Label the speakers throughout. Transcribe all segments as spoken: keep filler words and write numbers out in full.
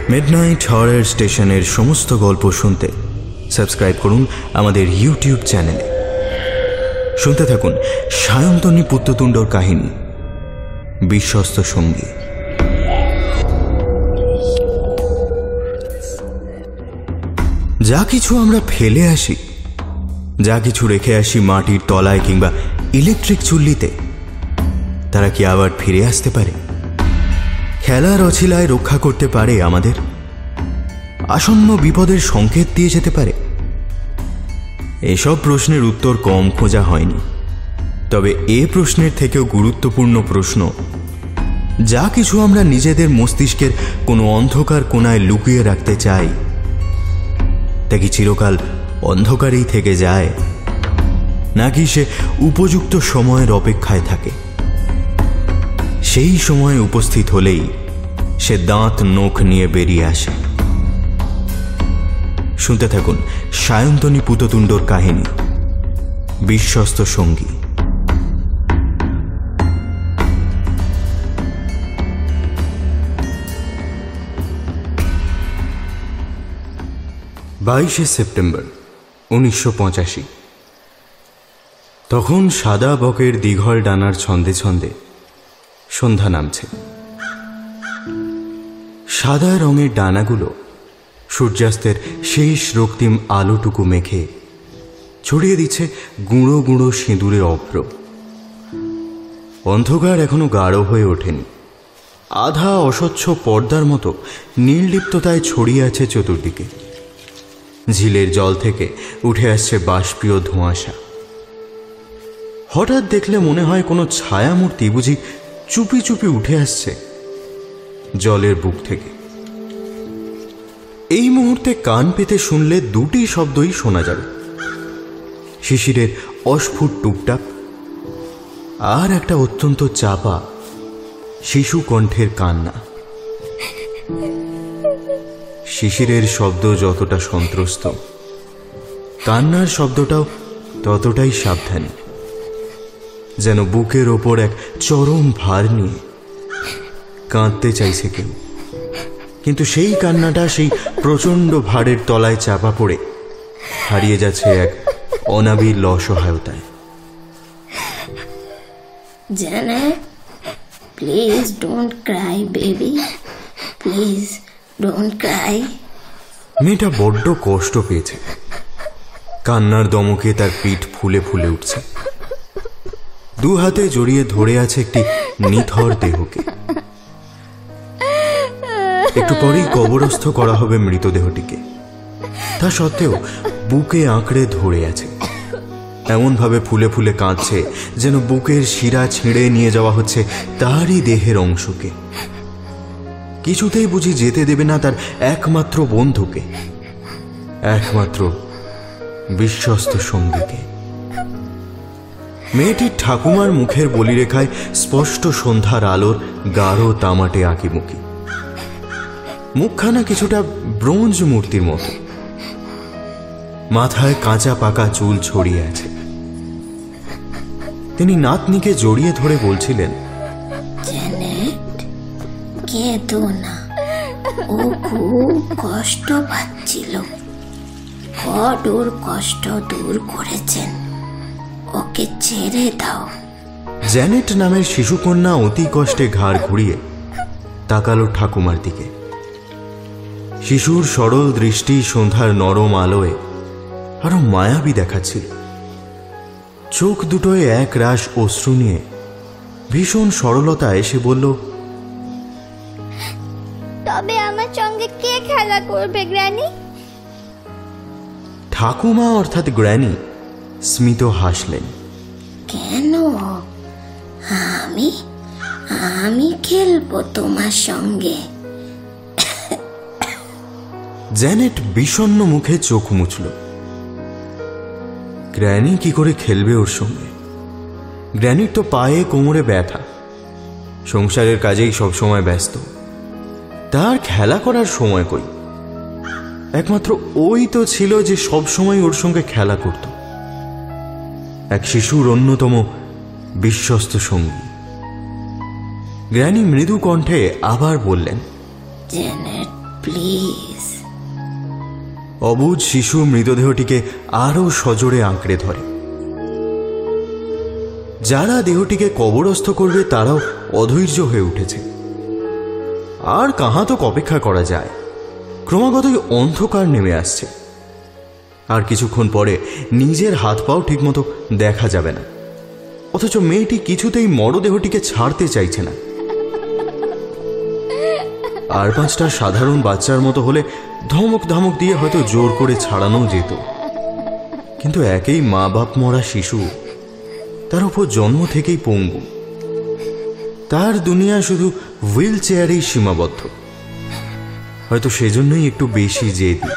Speaker 1: Midnight horror স্টেশনের সমস্ত গল্প শুনতে সাবস্ক্রাইব করুন আমাদের ইউটিউব চ্যানেলে। শুনতে থাকুন সায়ন্তনী পুত্রতুণ্ডর কাহিনী বিশ্বস্ত সঙ্গী। যা কিছু আমরা ফেলে আসি, যা কিছু রেখে আসি মাটির তলায় কিংবা ইলেকট্রিক চুল্লিতে, তারা কি আবার ফিরে আসতে পারে? খেলার অছিলায় রক্ষা করতে পারে আমাদের? আসন্ন বিপদের সংকেত দিয়ে যেতে পারে? এসব প্রশ্নের উত্তর কম খোঁজা হয়নি। তবে এ প্রশ্নের থেকেও গুরুত্বপূর্ণ প্রশ্ন, যা কিছু আমরা নিজেদের মস্তিষ্কের কোনো অন্ধকার কোণায় লুকিয়ে রাখতে চাই, তা কি চিরকাল অন্ধকারেই থেকে যায়, নাকি সে উপযুক্ত সময়ের অপেক্ষায় থাকে? সেই সময় উপস্থিত হলেই সে দাঁত নখ নিয়ে বেরিয়ে আসে। শুনতে থাকুন সায়ন্তনী পুত্রতুণ্ডর কাহিনী বিশ্বস্ত সঙ্গী। বাইশে সেপ্টেম্বর উনিশশো পঁচাশি। তখন সাদা বকের দীঘল ডানার ছন্দে ছন্দে সন্ধ্যা নামছে। সাদা রঙের ডানাগুলো সূর্যাস্তের শেষ রক্তিম আলোটুকু মেখে ছড়িয়ে দিচ্ছে গুঁড়ো গুঁড়ো সিঁদুরের অভ্র। অন্ধকার এখনো গাঢ় হয়ে ওঠেনি। আধা অস্বচ্ছ পর্দার মতো নির্লিপ্ততায় ছড়িয়ে আছে চতুর্দিকে। ঝিলের জল থেকে উঠে আসছে বাষ্পীয় ধোঁয়াশা। হঠাৎ দেখলে মনে হয় কোনো ছায়ামূর্তি বুঝি চুপি চুপি উঠে আসছে জলের বুক থেকে। এই মুহূর্তে কান পেতে শুনলে দুটি শব্দই শোনা যাবে, শিশিরের অস্ফুট টুকটাক আর একটা অত্যন্ত চাপা শিশু কণ্ঠের কান্না। শিশিরের শব্দ যতটা সন্ত্রস্ত, কান্নার শব্দটাও ততটাই সাবধানী, যেন বুকের ওপর এক চরম ভার নিয়ে কাঁদতে চাইছে কেউ, কিন্তু সেই কান্নাটা সেই প্রচণ্ড ভারের তলায় চাপা পড়ে হারিয়ে যাচ্ছে এক অনাবিল অসহায়তায়।
Speaker 2: Janet, please don't cry, baby. Please don't cry.
Speaker 1: মেয়েটা বড্ড কষ্ট পেয়েছে। কান্নার দমকে তার পিঠ ফুলে ফুলে উঠছে। দু হাতে জড়িয়ে ধরে আছে একটি নিথর দেহকে। একটু পরেই কবরস্থ করা হবে মৃতদেহটিকে। তা সত্ত্বেও বুকে আঁকড়ে ধরে আছে, এমন ভাবে ফুলে ফুলে কাঁদছে যেন বুকের শিরা ছিঁড়ে নিয়ে যাওয়া হচ্ছে তারই দেহের অংশকে। কিছুতেই বুঝি যেতে দেবে না তার একমাত্র বন্ধুকে, একমাত্র বিশ্বস্ত সঙ্গীকে। মেয়েটির ঠাকুমার মুখের বলিরেখায় স্পষ্ট সন্ধ্যার আলোর গাঢ় তামাটে আঁকিমুখি। মুখখানা কিছুটা ব্রোঞ্জ মূর্তির মতো। মাথায় কাঁচা পাকা চুল ছড়িয়ে আছে। তিনি নাতনিকে জড়িয়ে ধরে বলছিলেন,
Speaker 2: জেনেট, কেঁদো না, ও খুব কষ্ট পাচ্ছিল। গড ওর কষ্ট দূর করেছেন, ওকে ছেড়ে দাও।
Speaker 1: জ্যানেট নামের শিশুকন্যা অতি কষ্টে ঘাড় ঘুরিয়ে তাকালো ঠাকুমার দিকে। শিশুর সরল দৃষ্টি সন্ধ্যার নরম আলোয় আরো মায়াবী দেখাচ্ছিল। চোখ দুটোয় এক রাশ অশ্রু নিয়ে ভীষণ সরলতা এসে বলল,
Speaker 3: তবে আমার সঙ্গে কে খেলা করবে গ্র্যানি?
Speaker 1: ঠাকুমা অর্থাৎ গ্র্যানি স্মিত হাসলেন।
Speaker 2: কেন? আমি আমি খেলবো তোমার সঙ্গে।
Speaker 1: জ্যানেট বিষণ্ণ মুখে চোখ মুছল। গ্র্যানি কি করে খেলবে ওর সঙ্গে? গ্র্যানির তো পায়ে কোমরে ব্যথা, সংসারের কাজেই সবসময় ব্যস্ত, তার খেলা করার সময় কই? একমাত্র ওই তো ছিল যে সব সময় ওর সঙ্গে খেলা করত, এক শিশুর অন্যতম বিশ্বস্ত সঙ্গী। গ্র্যানি মৃদু কণ্ঠে আবার বললেন,
Speaker 2: জেনেট, প্লিজ।
Speaker 1: অবুঝ শিশু মৃতদেহটিকে আরও সজোরে আঁকড়ে ধরে। যারা দেহটিকে কবরস্থ করবে তারাও অধৈর্য হয়ে উঠেছে। আর কাহাতক অপেক্ষা করা যায়, ক্রমাগতই অন্ধকার নেমে আসছে। আর কিছুক্ষণ পরে নিজের হাত পাও ঠিকমতো দেখা যাবে না, অথচ মেয়েটি কিছুতেই মরদেহটিকে ছাড়তে চাইছে না। আর পাঁচটা সাধারণ বাচ্চার মতো হলে ধমক ধমক দিয়ে হয়তো জোর করে ছাড়ানো যেত, কিন্তু একেই মা বাপ মরা শিশু, তার উপর জন্ম থেকেই পঙ্গু। তার দুনিয়া শুধু হুইল চেয়ারেই সীমাবদ্ধ। হয়তো সেজন্যই একটু বেশি জেদি।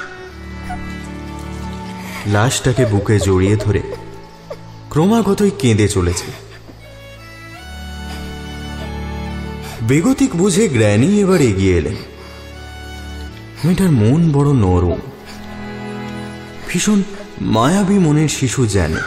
Speaker 1: লাশটাকে বুকে জড়িয়ে ধরে ক্রমাগতই কেঁদে চলেছে। বেগতিক বুঝে গ্র্যানি এবার এগিয়ে এলেন। মেয়েটার মন বড় নরম, ভীষণ মায়াবী মনের শিশু জ্যানেট।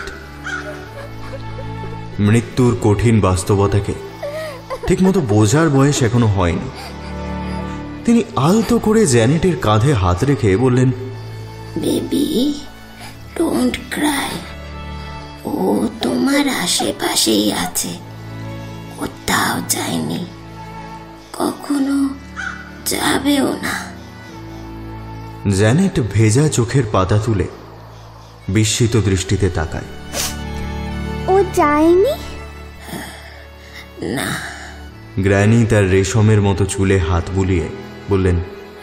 Speaker 1: মৃত্যুর কঠিন বাস্তবতাকে ঠিকমতো বোঝার বয়স এখনো হয়নি। তিনি আলতো করে জ্যানেটের কাঁধে হাত রেখে বললেন,
Speaker 2: বেবি, ডোন্ট ক্রাই। ও তোমার আশেপাশেই আছে, কোথাও যায়নি, কখনো যাবেও না।
Speaker 1: জ্যানেট ভেজা চোখের পাতা তুলে বিস্মিত দৃষ্টিতে তাকায়।
Speaker 3: ও যায়নি?
Speaker 2: না।
Speaker 1: গ্র্যানি তার রেশমের মতো চুলে হাত বুলিয়ে বললেন,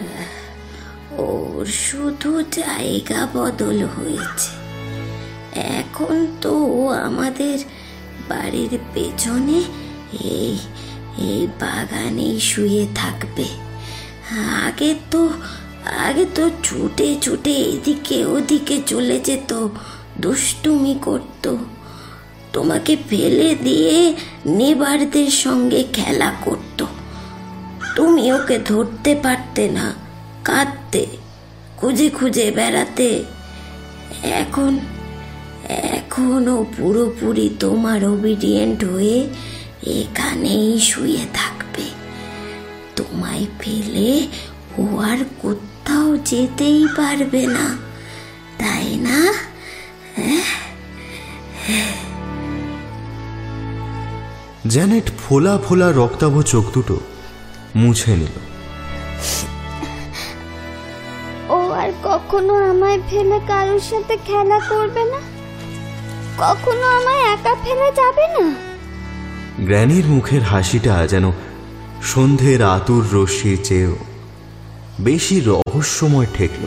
Speaker 2: ওর শুধু জায়গা বদল হয়েছে। এখন তো ও আমাদের বাড়ির পেছনে এই এই বাগানেই শুয়ে থাকবে। আগে তো আগে তো ছুটে ছুটে এদিকে ওদিকে চলে যেত, দুষ্টুমি করত, তোমাকে ফেলে দিয়ে নেবারদের সঙ্গে খেলা করত। তুমি ওকে ধরতে পারতে না, কাঁদতে, খুঁজে খুঁজে বেড়াতে। এখন এখনো পুরোপুরি তোমার ওবিডিয়েন্ট হয়ে এখানেই শুয়ে থাকবে। তোমায় ফেলে ও আর কোথাও যেতেই পারবে না, তাই না?
Speaker 1: জ্যানেট ফোলা ফোলা রক্তাভ চোখ দুটো মুছে নিল।
Speaker 3: ও আর কখনো আমায় ফেলে কারোর সাথে খেলা করবে না, কখনো আমায় একা ফেলে যাবে না।
Speaker 1: গ্র্যানির মুখের হাসিটা যেন সন্ধ্যের আতুর রশ্মির চেয়েও বেশি রহস্যময় ঠেকল।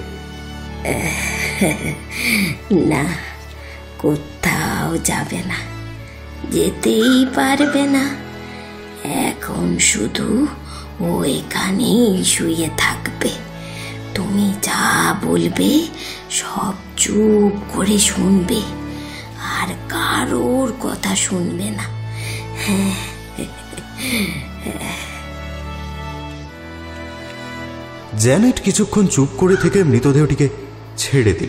Speaker 2: না, কোথাও যাবে না, যেতেই পারবে না। এখন শুধু ও এখানেই শুয়ে থাকবে। তুমি যা বলবে সব চুপ করে শুনবে, আর কারোর কথা শুনবে না।
Speaker 1: জ্যানেট কিছুক্ষণ চুপ করে থেকে মৃতদেহটিকে ছেড়ে দিল।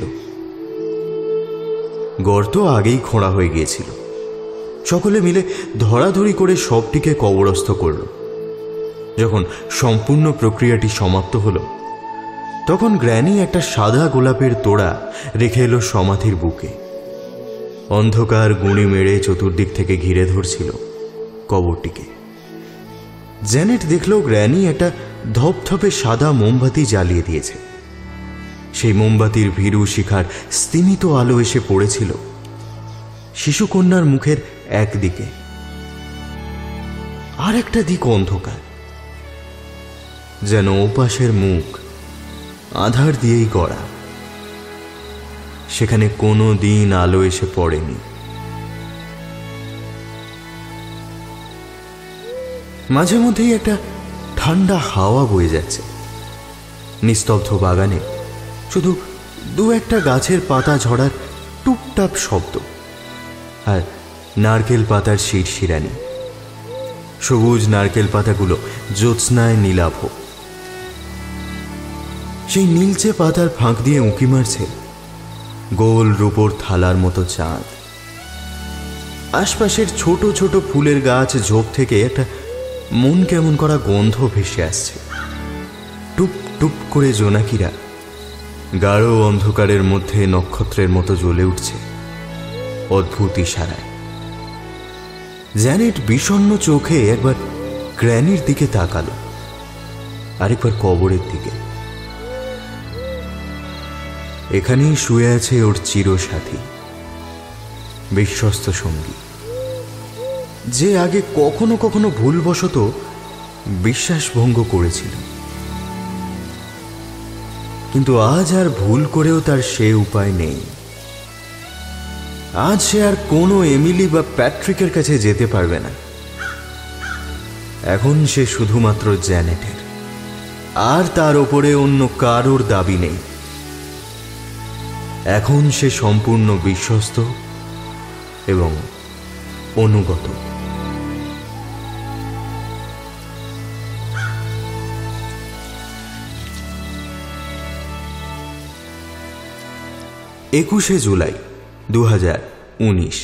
Speaker 1: গর্ত আগেই খোঁড়া হয়ে গিয়েছিল। সকলে মিলে ধরাধরি করে সবটিকে কবরস্থ করল। যখন সম্পূর্ণ প্রক্রিয়াটি সমাপ্ত হলো, তখন গ্র্যানি একটা সাদা গোলাপের তোড়া রেখে এলো সমাধির বুকে। অন্ধকার গুঁড়ি মেরে চতুর্দিক থেকে ঘিরে ধরছিল কবরটিকে। জ্যানেট দেখল গ্র্যানি একটা ধপধপে সাদা মোমবাতি জ্বালিয়ে দিয়েছে। সেই মোমবাতির ভীরু শিখার স্তিমিত আলো এসে পড়েছিল শিশুকন্যার মুখের একদিকে, আর একটা দিক অন্ধকার, যেন ওপাশের মুখ আধার দিয়েই গড়া। সেখানে কোনো দিন আলো এসে পড়েনি। মাঝে মধ্যেই একটা ঠান্ডা হাওয়া বয়ে যাচ্ছে। নিস্তব্ধ বাগানে শুধু দু একটা গাছের পাতা ঝরার টুপটাপ শব্দ, আর নারকেল পাতার শিরশিরানি। সবুজ নারকেল পাতাগুলো জ্যোৎস্নায় নীলাভ। সেই নীলচে পাতার ফাঁক দিয়ে উঁকি মারছে গোল রূপোর থালার মতো চাঁদ। আশপাশের ছোট ছোট ফুলের গাছ ঝোপ থেকে একটা মন কেমন করা গন্ধ ভেসে আসছে। টুপ টুপ করে জোনাকিরা গাঢ় অন্ধকারের মধ্যে নক্ষত্রের মতো জ্বলে উঠছে অদ্ভুত ইশারায়। জ্যানেট বিষণ্ণ চোখে একবার গ্র্যানির দিকে তাকালো, আরেকবার কবরের দিকে। এখানেই শুয়ে আছে ওর চিরসাথী, বিশ্বস্ত সঙ্গী, যে আগে কখনো কখনো ভুলবশত বিশ্বাসভঙ্গ করেছিল, কিন্তু আজ আর ভুল করেও তার সে উপায় নেই। আজ সে আর কোনো এমিলি বা প্যাট্রিকের কাছে যেতে পারবে না। এখন সে শুধুমাত্র জ্যানেটের, আর তার ওপরে অন্য কারোর দাবি নেই। এখন সে সম্পূর্ণ বিশ্বস্ত এবং অনুগত। একুশে জুলাই দু হাজার উনিশ।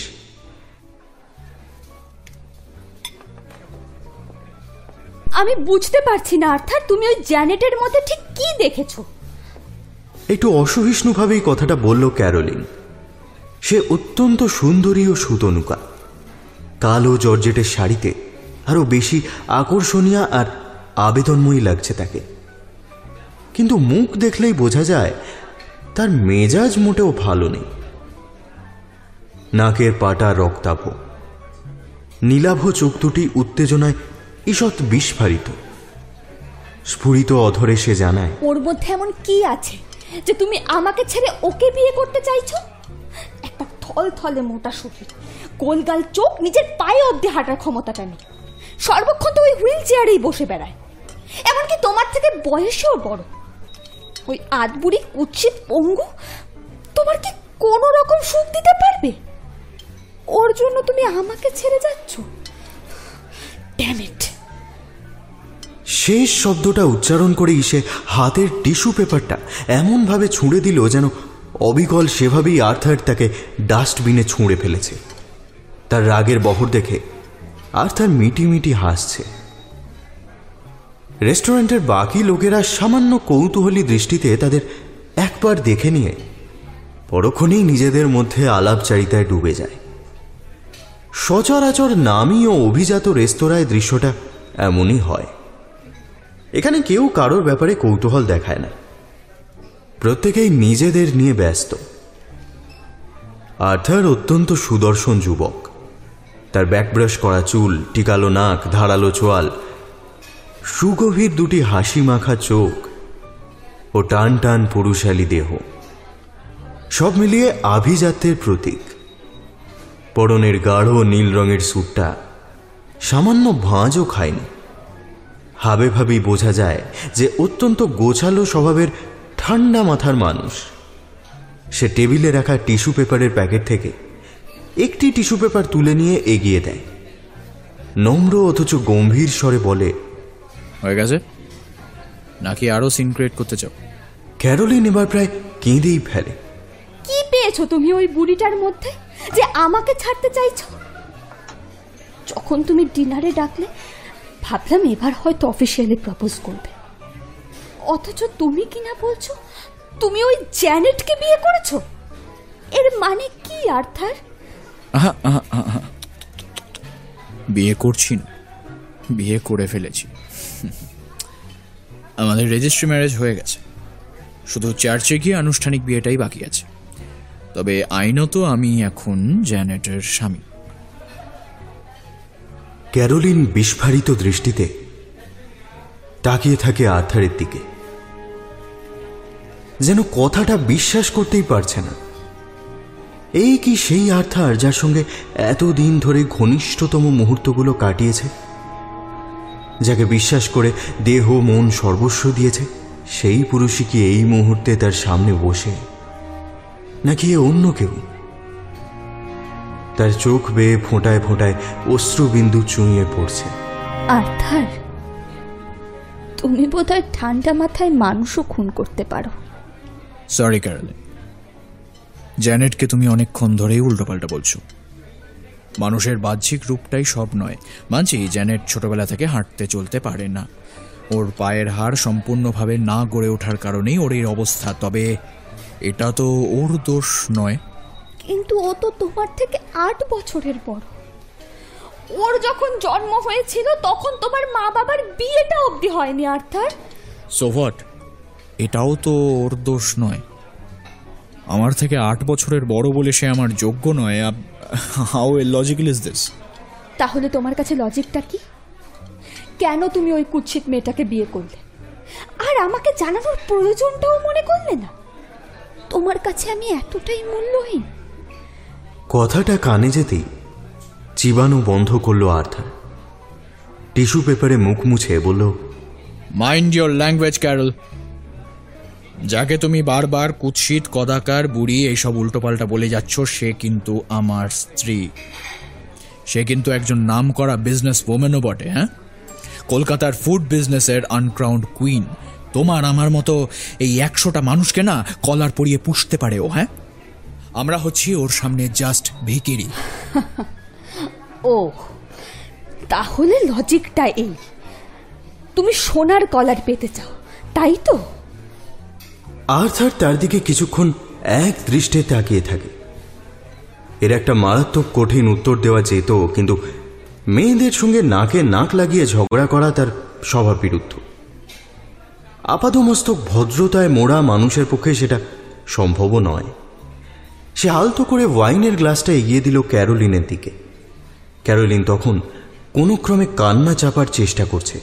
Speaker 4: আমি বুঝতে পারছি না আর্থার, তুমি ওই জ্যানেটের মধ্যে ঠিক কি দেখেছো?
Speaker 1: একটু অসহিষ্ণুভাবেই কথাটা বলল ক্যারোলিন। সে অত্যন্ত সুন্দরী ও সুতনুকা, কালো জর্জেটের শাড়িতে আরো বেশি আকর্ষণীয় আর আবেদনময়ী লাগছে তাকে। কিন্তু মুখ দেখলেই বোঝা যায় তার মেজাজ মোটেও ভালো নেই। নাকের পাটা রক্তাভ, নীলাভ চোখ দুটি উত্তেজনায় ঈষৎ বিস্ফারিত। স্ফুরিত অধরে সে জানায়,
Speaker 4: ওর মধ্যে এমন কি আছে যে তুমি আমাকে ছেড়ে ওকে বিয়ে করতে চাইছো? একটা থল থলে মোটা শরীর, গোলগাল চোখ, নিজের পায়ে অবধি হাঁটার ক্ষমতাটা নেই, সর্বক্ষণ তো ওই হুইল চেয়ারেই বসে বেড়ায়, এমনকি তোমার থেকে বয়সেও বড়। ওই আধবুড়ি কুৎসিত পঙ্গু তোমার কি কোনো রকম সুখ দিতে পারবে? ওর জন্য তুমি আমাকে ছেড়ে যাচ্ছ? Damn it!
Speaker 1: শেষ শব্দটা উচ্চারণ করে সে হাতের টিস্যু পেপারটা এমনভাবে ছুঁড়ে দিল যেন অবিকল সেভাবেই আর্থার তাকে ডাস্টবিনে ছুঁড়ে ফেলেছে। তার রাগের বহর দেখে আর্থার মিটি মিটি হাসছে। রেস্টুরেন্টের বাকি লোকেরা সামান্য কৌতূহলী দৃষ্টিতে তাদের একবার দেখে নিয়ে পরক্ষণেই নিজেদের মধ্যে আলাপচারিতায় ডুবে যায়। সচরাচর নামী ও অভিজাত রেস্তোরাঁয় দৃশ্যটা এমনই হয়। এখানে কেউ কারোর ব্যাপারে কৌতূহল দেখায় না, প্রত্যেকেই নিজেদের নিয়ে ব্যস্ত। আর্থার অত্যন্ত সুদর্শন যুবক। তার ব্যাকব্রাশ করা চুল, টিকালো নাক, ধারালো চোয়াল, সুগভীর দুটি হাসি মাখা চোখ ও টান টান পুরুষালী দেহ, সব মিলিয়ে আভিজাত্যের প্রতীক। পরনের গাঢ় নীল রঙের স্যুটটা সামান্য ভাঁজও খায়নি। হাবে ভাবেই বোঝা যায় যে অত্যন্ত গোছালো স্বভাবের ঠান্ডা মাথার মানুষ। সে টেবিলে রাখা টিস্যু পেপারের প্যাকেট থেকে একটি টিস্যু পেপার তুলে নিয়ে এগিয়ে দেয়, নম্র অথচ গম্ভীর স্বরে বলে,
Speaker 5: হয়ে গেছে নাকি আরো সিন ক্রিয়েট করতে চাও?
Speaker 1: ক্যারোলিন এবার প্রায় কেঁদেই ফেলে।
Speaker 4: কি পেয়েছো তুমি ওই বুড়িটার মধ্যে যে আমাকে ছাড়তে চাইছো? যখন তুমি ডিনারে ডাকলে ভাবলাম এবার হয়তো অফিসিয়ালি প্রপোজ করবে, অথচ তুমি কিনা বলছো তুমি ওই জ্যানেটকে বিয়ে করেছো। এর মানে কি আর্থার?
Speaker 5: আহা আহা আহা, বিয়ে করছি না, বিয়ে করে ফেলেছি। আমাদের রেজিস্ট্রি ম্যারেজ হয়ে গেছে, শুধু চার্চে গিয়ে আনুষ্ঠানিক বিয়েটাই বাকি আছে। তবে আইনত আমি এখন জ্যানেটের স্বামী।
Speaker 1: ক্যারোলিন বিস্ফারিত দৃষ্টিতে তাকিয়ে থাকে আর্থারের দিকে, যেন কথাটা বিশ্বাস করতেই পারছে না। এই কি সেই আর্থার যার সঙ্গে এতদিন ধরে ঘনিষ্ঠতম মুহূর্তগুলো কাটিয়েছে, যাকে বিশ্বাস করে দেহ মন সর্বস্ব দিয়েছে? সেই পুরুষই কি এই মুহূর্তে তার সামনে বসে, নাকি অন্য কেউ? তার চোখ বেয়ে ফোঁটায় ফোঁটায় অশ্রুবিন্দু চুঁইয়ে পড়ছে।
Speaker 4: আর্থার, তুমি বোধহয় ঠান্ডা মাথায় মানুষও খুন করতে পারো।
Speaker 5: সরি ক্যারোলিন, জ্যানেটকে তুমি অনেকক্ষণ ধরেই উল্টোপাল্টা বলছো। মানুষের বাহ্যিক রূপটাই সব নয়। মানছি জ্যানেট ছোটবেলা থেকে হাঁটতে চলতে পারে না, ওর পায়ের হাড় সম্পূর্ণভাবে না গড়ে ওঠার কারণেই ওর এই অবস্থা। তবে এটা তো ওর দোষ নয়।
Speaker 4: কিন্তু ও তো তোমার থেকে আট বছরের বড়। ওর যখন জন্ম হয়েছিল তখন তোমার মা বাবার বিয়েটা অবধি হয়নি আর্থার।
Speaker 5: সো হোয়াট, এটাও তো ওর দোষ নয়। আমার থেকে আট বছরের বড় বলে সে আমার যোগ্য নয়। How logical is this?
Speaker 4: তাহলে তোমার কাছে লজিকটা কি? কেন তুমি ওই কুৎসিত মেয়েটাকে বিয়ে করলে আর আমাকে জানানোর প্রয়োজনটাও মনে করলে না? তোমার কাছে আমি এতটাই মূল্যহীন?
Speaker 1: কথাটা কানে যেতেই চিবানো বন্ধ করলো আর্থার। টিস্যু পেপারে মুখ মুছে বলল,
Speaker 5: মাইন্ড ইয়োর ল্যাঙ্গুয়েজ ক্যারল। যাকে তুমি বারবার কুৎসিত, কদাকার, বুড়ি এইসব উল্টোপাল্টা বলে যাচ্ছ, সে কিন্তু আমার স্ত্রী। সে কিন্তু একজন নামকরা বিজনেস ওম্যানও বটে। হ্যাঁ, কলকাতার ফুড বিজনেসের আনক্রাউন্ড কুইন। তোমার আমার মতো এই একশোটা মানুষকে না কলার পরিয়ে পুষতে পারে ও। হ্যাঁ, আমরা হচ্ছি ওর সামনে জাস্ট ভিখিরি।
Speaker 4: ও, তাহলে লজিকটা এই, তুমি সোনার কলার পেতে চাও, তাই তো?
Speaker 1: আর্থার তার দিকে কিছুক্ষণ এক দৃষ্টে তাকিয়ে থাকে। এর একটা মারাত্মক কঠিন উত্তর দেওয়া যেত, কিন্তু মেয়েদের সঙ্গে নাকে নাক লাগিয়ে ঝগড়া করা তার স্বভাব বিরুদ্ধ। আপাদমস্তক ভদ্রতায় মোড়া মানুষের পক্ষে সেটা সম্ভবও নয়। সে আলতো করে ওয়াইনের গ্লাসটা এগিয়ে দিল ক্যারোলিনের দিকে। ক্যারোলিন তখন কোনো ক্রমে কান্না চাপার চেষ্টা করছে।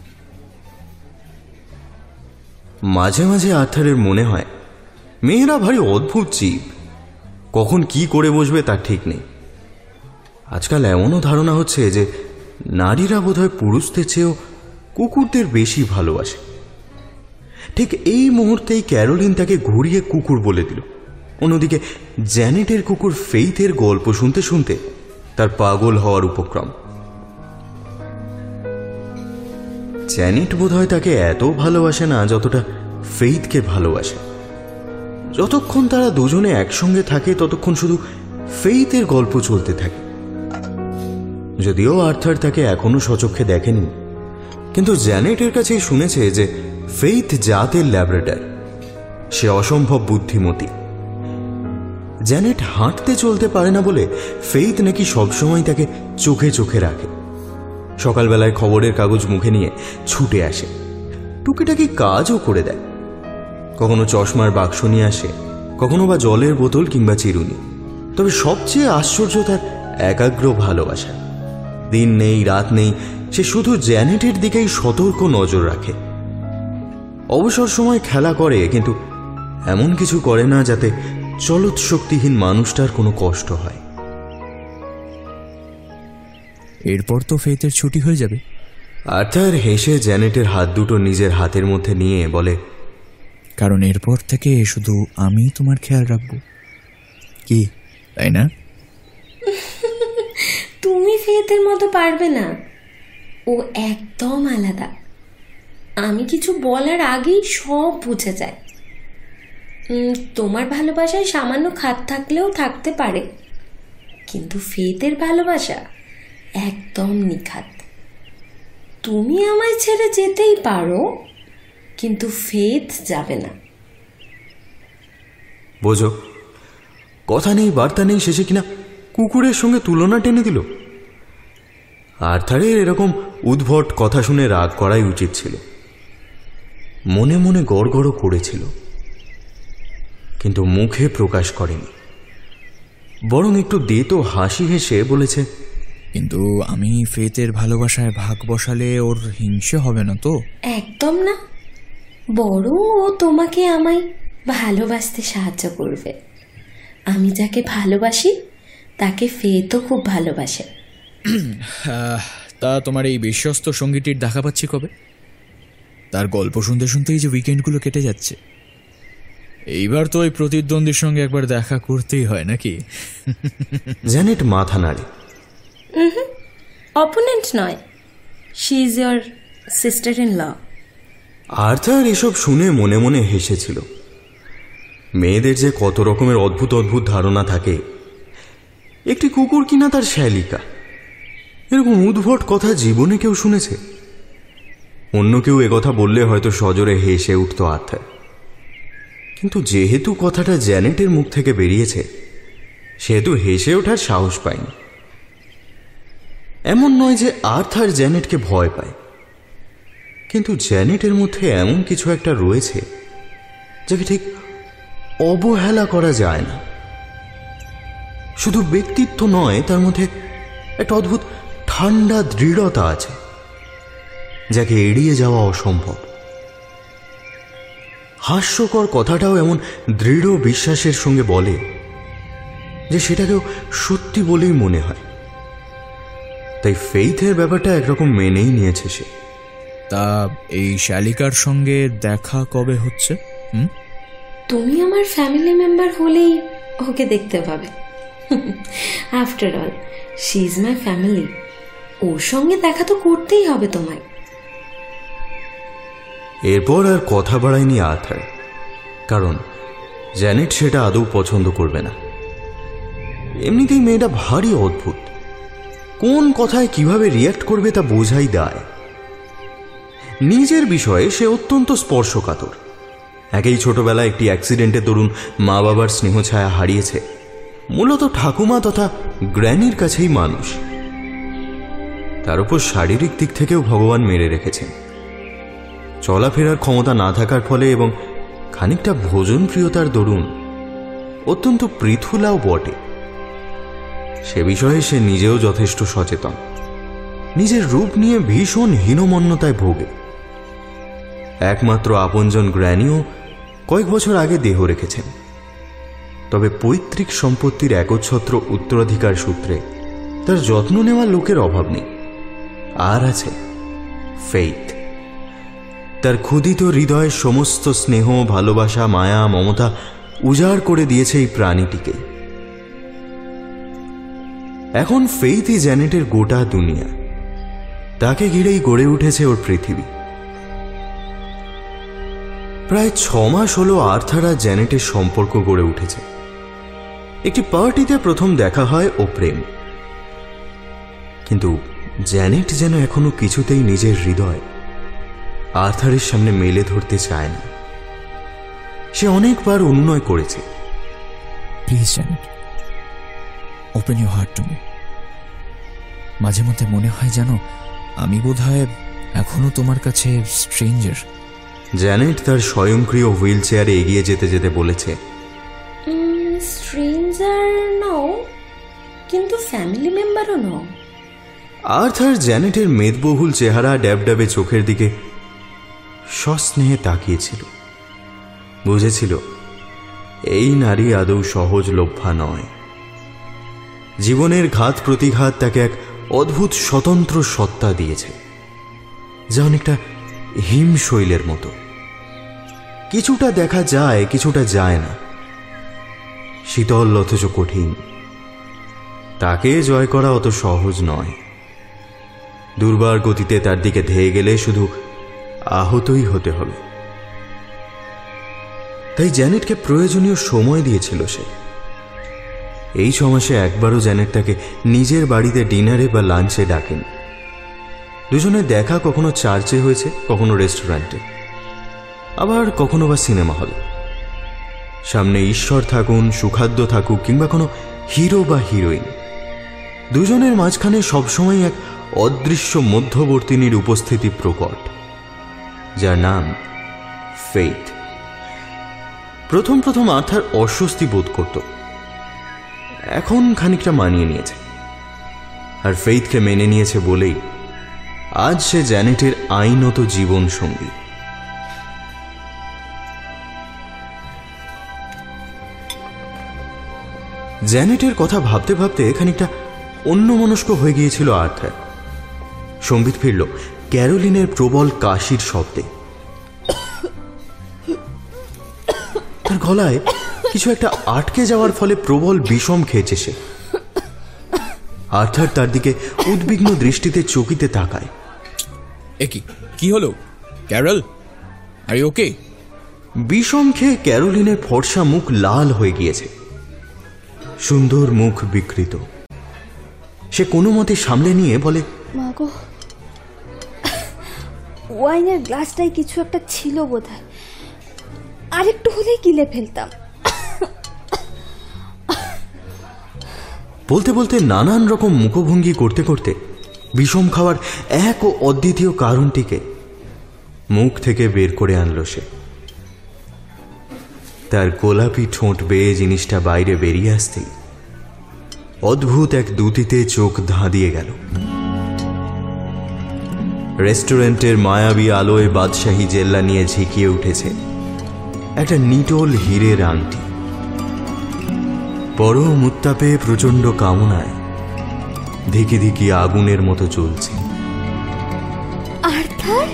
Speaker 1: মাঝে মাঝে আর্থারের মনে হয় মেয়েরা ভারী অদ্ভুত জীব, কখন কি করে বসবে তার ঠিক নেই। আজকাল এমনও ধারণা হচ্ছে যে নারীরা বোধহয় পুরুষদের চেয়েও কুকুরদের বেশি ভালোবাসে। ঠিক এই মুহূর্তেই ক্যারোলিন তাকে ঘুরিয়ে কুকুর বলে দিল। অন্যদিকে জ্যানেটের কুকুর ফেইথের গল্প শুনতে শুনতে তার পাগল হওয়ার উপক্রম। জ্যানেট বোধহয় তাকে এত ভালোবাসে না যতটা ফেইথকে ভালোবাসে। যতক্ষণ তারা দুজনে একসঙ্গে থাকে ততক্ষণ শুধু ফেইথের গল্প চলতে থাকে। যদিও আর্থার তাকে এখনো সচক্ষে দেখেনি, কিন্তু জ্যানেটের কাছেই শুনেছে যে ফেইথ জাতের ল্যাব্রাডর। সে অসম্ভব বুদ্ধিমতী। জ্যানেট হাঁটতে চলতে পারে না বলে ফেইথ নাকি সবসময় তাকে চোখে চোখে রাখে। সকালবেলায় খবরের কাগজ মুখে নিয়ে ছুটে আসে, টুকিটাকি কাজও করে দেয়। কখনো চশমার বাক্স নিয়ে আসে, কখনো বা জলের বোতল কিংবা চিরুনি। তবে সবচেয়ে আশ্চর্য তার একাগ্র ভালোবাসা। দিন নেই রাত নেই সে শুধু জ্যানেটের দিকেই সতর্ক নজর রাখে। অবসর সময় খেলা করে, কিন্তু এমন কিছু করে না যাতে চলৎ শক্তিহীন মানুষটার কোনো কষ্ট হয়।
Speaker 5: এরপর তো ফেইথের ছুটি হয়ে যাবে।
Speaker 1: আর্থার হেসে জ্যানেটের হাত দুটো নিজের হাতের মধ্যে নিয়ে বলে,
Speaker 5: কারণ এরপর থেকে শুধু আমি তোমার খেয়াল রাখবো। কি, তাই না?
Speaker 2: তুমি ফেইথের মতো পারবে না, ও একদম আলাদা। আমি কিছু বলার আগেই সব বুঝে যায়। তোমার ভালোবাসায় সামান্য খাত থাকলেও থাকতে পারে, কিন্তু ফেইথের ভালোবাসা একদম নিখাত। তুমি আমায় ছেড়ে যেতেই পারো, কিন্তু ফেইথ যাবে না।
Speaker 1: বোঝো, কথা নেই বার্তা নেই, শেষে কিনা কুকুরের সঙ্গে তুলনা টেনে দিল। আর্থারের এরকম উদ্ভট কথা শুনে রাগ করাই উচিত ছিল। মনে মনে গড়গড় করেছিল, কিন্তু মুখে প্রকাশ করেনি। বরং একটু দেতো হাসি হেসে বলেছে,
Speaker 5: কিন্তু আমি ফেইথের ভালোবাসায় ভাগ বসালে ওর হিংসে হবে না তো?
Speaker 2: একদম না, বড় ও তোমাকে আমায় ভালোবাসতে সাহায্য করবে। আমি যাকে ভালোবাসি তাকে ফেইথও খুব ভালোবাসে।
Speaker 5: তা তোমার এই বিশ্বস্ত সঙ্গীটির দেখা পাচ্ছি কবে? তার গল্প শুনতে শুনতেই যে উইকেন্ডগুলো কেটে যাচ্ছে। এইবার তো ওই প্রতিদ্বন্দ্বীর সঙ্গে একবার দেখা করতেই হয় নাকি?
Speaker 1: জ্যানেট মাথা নাড়ে।
Speaker 2: অপোনেন্ট নয়, she is your sister in law.
Speaker 1: Arthur এসব শুনে মনে মনে হেসেছিল। মেয়েদের যে কত রকমের অদ্ভুত অদ্ভুত ধারণা থাকে। একটি কুকুর কিনা তার শ্যালিকা, এরকম উদ্ভট কথা জীবনে কেউ শুনেছে? অন্য কেউ একথা বললে হয়তো সজোরে হেসে উঠত আর্থার, কিন্তু যেহেতু কথাটা জ্যানেটের মুখ থেকে বেরিয়েছে সেহেতু হেসে ওঠার সাহস পায়নি। এমন নয় যে আর্থার জ্যানেটকে ভয় পায়, কিন্তু জ্যানেটের মধ্যে এমন কিছু একটা রয়েছে যাকে ঠিক অবহেলা করা যায় না। শুধু ব্যক্তিত্ব নয়, তার মধ্যে একটা অদ্ভুত ঠান্ডা দৃঢ়তা আছে যাকে এড়িয়ে যাওয়া অসম্ভব। হাস্যকর কথাটাও এমন দৃঢ় বিশ্বাসের সঙ্গে বলে যে সেটাকেও সত্যি বলেই মনে হয়। তাই ফেইথের ব্যাপারটা একরকম মেনেই নিয়েছে সে।
Speaker 5: তা এই শালিকার সঙ্গে দেখা কবে হচ্ছে? হুম
Speaker 2: তুমি আমার ফ্যামিলি মেম্বার হলেই ওকে দেখতে পাবে। After all she is my family, ওর সঙ্গে দেখা তো করতেই হবে তোমায়।
Speaker 1: এরপর আর কথা বাড়ায়নি আর্থার, কারণ জ্যানেট সেটা আদৌ পছন্দ করবে না। এমনিতেই মেয়েটা ভারী অদ্ভুত, কোন কথায় কিভাবে রিয়্যাক্ট করবে তা বোঝাই দায়। নিজের বিষয়ে সে অত্যন্ত স্পর্শকাতর। একেই ছোটবেলায় একটি অ্যাক্সিডেন্টে দরুন মা বাবার স্নেহছায়া হারিয়েছে, মূলত ঠাকুমা তথা গ্র্যানির কাছেই মানুষ। তার উপর শারীরিক দিক থেকেও ভগবান মেরে রেখেছেন। চলাফেরার ক্ষমতা না থাকার ফলে এবং খানিকটা ভোজন প্রিয়তার দরুন অত্যন্ত পৃথুলাও বটে। সে বিষয়ে সে নিজেও যথেষ্ট সচেতন। নিজের রূপ নিয়ে ভীষণ হীনমন্যতায় ভোগে। একমাত্র আপনজন গ্র্যানিও কয়েক বছর আগে দেহ রেখেছেন, তবে পৈতৃক সম্পত্তির একচ্ছত্র উত্তরাধিকার সূত্রে তার যত্ন নেওয়ার লোকের অভাব নেই। আর আছে ফেইথ। তার ক্ষুধিত হৃদয়ের সমস্ত স্নেহ, ভালোবাসা, মায়া, মমতা উজাড় করে দিয়েছে এই প্রাণীটিকে। এখন ফেইথই জ্যানেটের গোটা দুনিয়া, তাকে ঘিরেই গড়ে উঠেছে ওর পৃথিবী। প্রায় ছ মাস হলো আর্থার আর জ্যানেটের সম্পর্ক গড়ে উঠেছে। একটি পার্টিতে প্রথম দেখা হয় ও প্রেম, কিন্তু জ্যানেট যেন এখনো কিছুতেই নিজের হৃদয় আর্থারের সামনে মেলে ধরতে চায় না। সে অনেকবার অনুনয় করেছে,
Speaker 5: please Janet, open your heart to me. মাঝে মধ্যে মনে হয় জানো, আমি বোধহয় এখনো তোমার কাছে স্ট্রেঞ্জার।
Speaker 1: জ্যানেট তার স্বয়ংক্রিয় হুইল চেয়ারে এগিয়ে যেতে যেতে বলেছে,
Speaker 2: স্ট্রেঞ্জার নও, কিন্তু ফ্যামিলি মেম্বারও নও।
Speaker 1: আর্থার জ্যানেটের মেদবহুল চেহারা, ড্যাবড্যাবে চোখের দিকে সস্নেহে তাকিয়েছিল। বুঝেছিল এই নারী আদৌ সহজলভ্যা নয়। জীবনের ঘাত প্রতিঘাত তাকে এক অদ্ভুত স্বতন্ত্র সত্তা দিয়েছে, যা অনেকটা হিমশৈলের মতো। কিছুটা দেখা যায়, কিছুটা যায় না, শীতল অথচ কঠিন। তাকে জয় করা অত সহজ নয়। দুর্বার গতিতে তার দিকে ধেয়ে গেলে শুধু আহতই হতে হবে। তাই জ্যানেটকে প্রয়োজনীয় সময় দিয়েছিল সে। এই ছমাসে একবারও জ্যানেট তাকে নিজের বাড়িতে ডিনারে বা লাঞ্চে ডাকেন। দুজনের দেখা কখনো চার্চে হয়েছে, কখনো রেস্টুরেন্টে, আবার কখনো বা সিনেমা হলে। সামনে ঈশ্বর থাকুন, সুখাদ্য থাকুক, কিংবা কোনো হিরো বা হিরোইন, দুজনের মাঝখানে সবসময় এক অদৃশ্য মধ্যবর্তিনীর উপস্থিতি প্রকট, যার নাম ফেইথ। প্রথম প্রথম আর্থার অস্বস্তি বোধ করত, এখন খানিকটা মানিয়ে নিয়েছে। আর ফেইথকে মেনে নিয়েছে বলেই আজ সে জ্যানেটের আইনত জীবন সঙ্গী। জ্যানেটের কথা ভাবতে ভাবতে খানিকটা অন্যমনস্ক হয়ে গিয়েছিল আর্থার। সম্বিত ফিরল ক্যারোলিনের প্রবল কাশির শব্দে। তার গলায় কিছু একটা আটকে যাওয়ার ফলে প্রবল বিষম খেয়েছে সে। আর্থার তার দিকে উদ্বিগ্ন দৃষ্টিতে চকিতে তাকায়।
Speaker 5: একি কি হলো ক্যারল, আর ইউ ওকে?
Speaker 1: বিষম খেয়ে ক্যারোলিনের ফর্সা মুখ লাল হয়ে গিয়েছে, সুন্দর মুখ বিকৃত। সে কোনো মতে সামলে নিয়ে বলে,
Speaker 4: মাগো, ওয়াইনের গ্লাসটাই কিছু একটা ছিল বোধহয়, আরেকটু হলেই গিলে ফেলতাম।
Speaker 1: বলতে বলতে নানান রকম মুখভঙ্গি করতে করতে বিষম খাওয়ার এক ও অদ্বিতীয় কারণটিকে মুখ থেকে বের করে আনলো সে। তার গোলাপি ঠোঁট বেয়ে জিনিসটা বাইরে বেরিয়ে আসতেই অদ্ভুত এক দ্যুতিতে চোখ ধাঁধিয়ে গেল। রেস্টুরেন্টের মায়াবী আলোয় বাদশাহী জেল্লা নিয়ে ঝিকিয়ে উঠেছে একটা নিটোল হীরের আংটি। পরম উত্তাপে প্রচণ্ড কামনায় ধিকি ধিকি আগুনের মতো চলছে।
Speaker 4: আর্থার?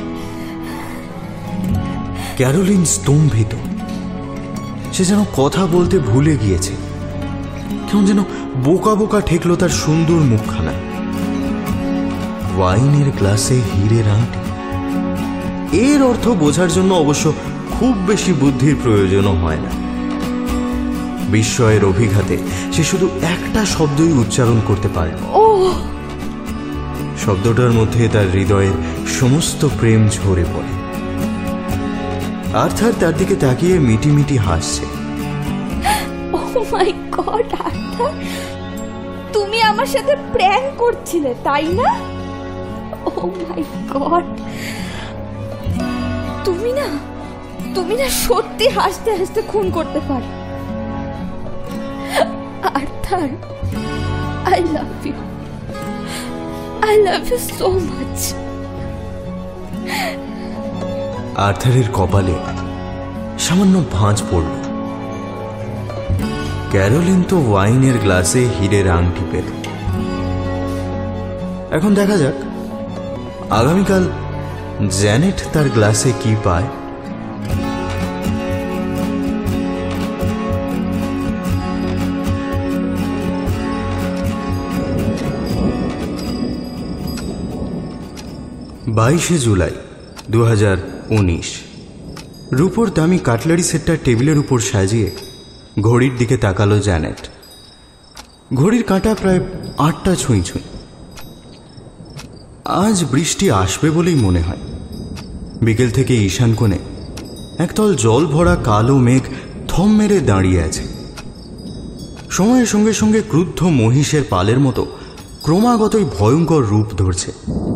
Speaker 1: ক্যারোলিন স্তম্ভিত। সে যেন কথা বলতে ভুলে গিয়েছে। কেমন যেন বোকা বোকা ঠেকলো তার সুন্দর মুখখানা। ওয়াইনের গ্লাসে হীরের আংটি, এর অর্থ বোঝার জন্য অবশ্য খুব বেশি বুদ্ধির প্রয়োজনও হয় না। বিস্ময়ের অভিঘাতে সে শুধু একটা শব্দই উচ্চারণ করতে পারে।
Speaker 4: ও!
Speaker 1: শব্দটার মধ্যে তার হৃদয়ের সমস্ত প্রেম ঝরে পড়ে। আর্থার তার দিকে তাকিয়ে মিটি মিটি হাসছে।
Speaker 4: ও মাই গড আর্থার, তুমি আমার সাথে প্র্যাঙ্ক করছিলে তাই না? ও মাই গড, তুমি না তুমি না সত্যি হাসতে হাসতে খুন করতে পারো। Arthur, I love you, I love you so much.
Speaker 1: আর্থারের কপালে সামান্য ভাঁজ পড়ল। ক্যারোলিন তো ওয়াইনের গ্লাসে হীরের আংটি পেল। এখন দেখা যাক আগামীকাল জ্যানেট তার গ্লাসে কি পায়। বাইশে জুলাই দু হাজার উনিশ। রূপোর দামি কাটলারি সেটটা টেবিলের উপর সাজিয়ে ঘড়ির দিকে তাকালো জ্যানেট। ঘড়ির কাঁটা প্রায় আটটা ছুঁই ছুঁই। আজ বৃষ্টি আসবে বলেই মনে হয়। বিকেল থেকে ঈশান কোণে একদল জল ভরা কালো মেঘ থম মেরে দাঁড়িয়ে আছে। সময়ের সঙ্গে সঙ্গে ক্রুদ্ধ মহিষের পালের মতো ক্রমাগতই ভয়ঙ্কর রূপ ধরছে।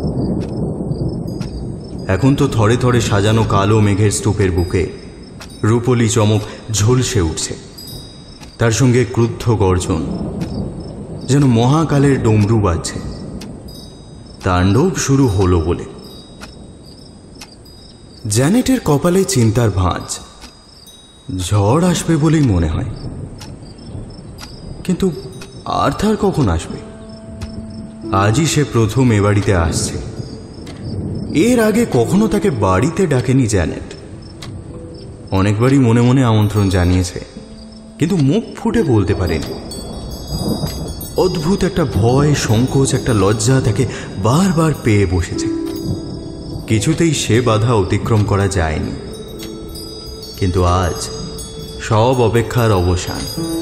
Speaker 1: এখন তো থরে থরে সাজানো কালো মেঘের স্তূপের বুকে রূপলি চমক ঝলসে উঠছে। তার সঙ্গে ক্রুদ্ধ গর্জন, যেন মহাকালের ডমরু বাজছে। তাণ্ডব শুরু হলো বলে। জ্যানেটের কপালে চিন্তার ভাঁজ। ঝড় আসবে বলেই মনে হয়, কিন্তু আর্থার কখন আসবে? আজই সে প্রথম এ বাড়িতে আসছে। এর আগে কখনো তাকে বাড়িতে ডাকেনি জ্যানেট। অনেকবারই মনে মনে আমন্ত্রণ জানিয়েছে, কিন্তু মুখ ফুটে বলতে পারেনি। অদ্ভুত একটা ভয়, সংকোচ, একটা লজ্জা তাকে বারবার পেয়ে বসেছে। কিছুতেই সে বাধা অতিক্রম করা যায়নি। কিন্তু আজ সব অপেক্ষার অবসান।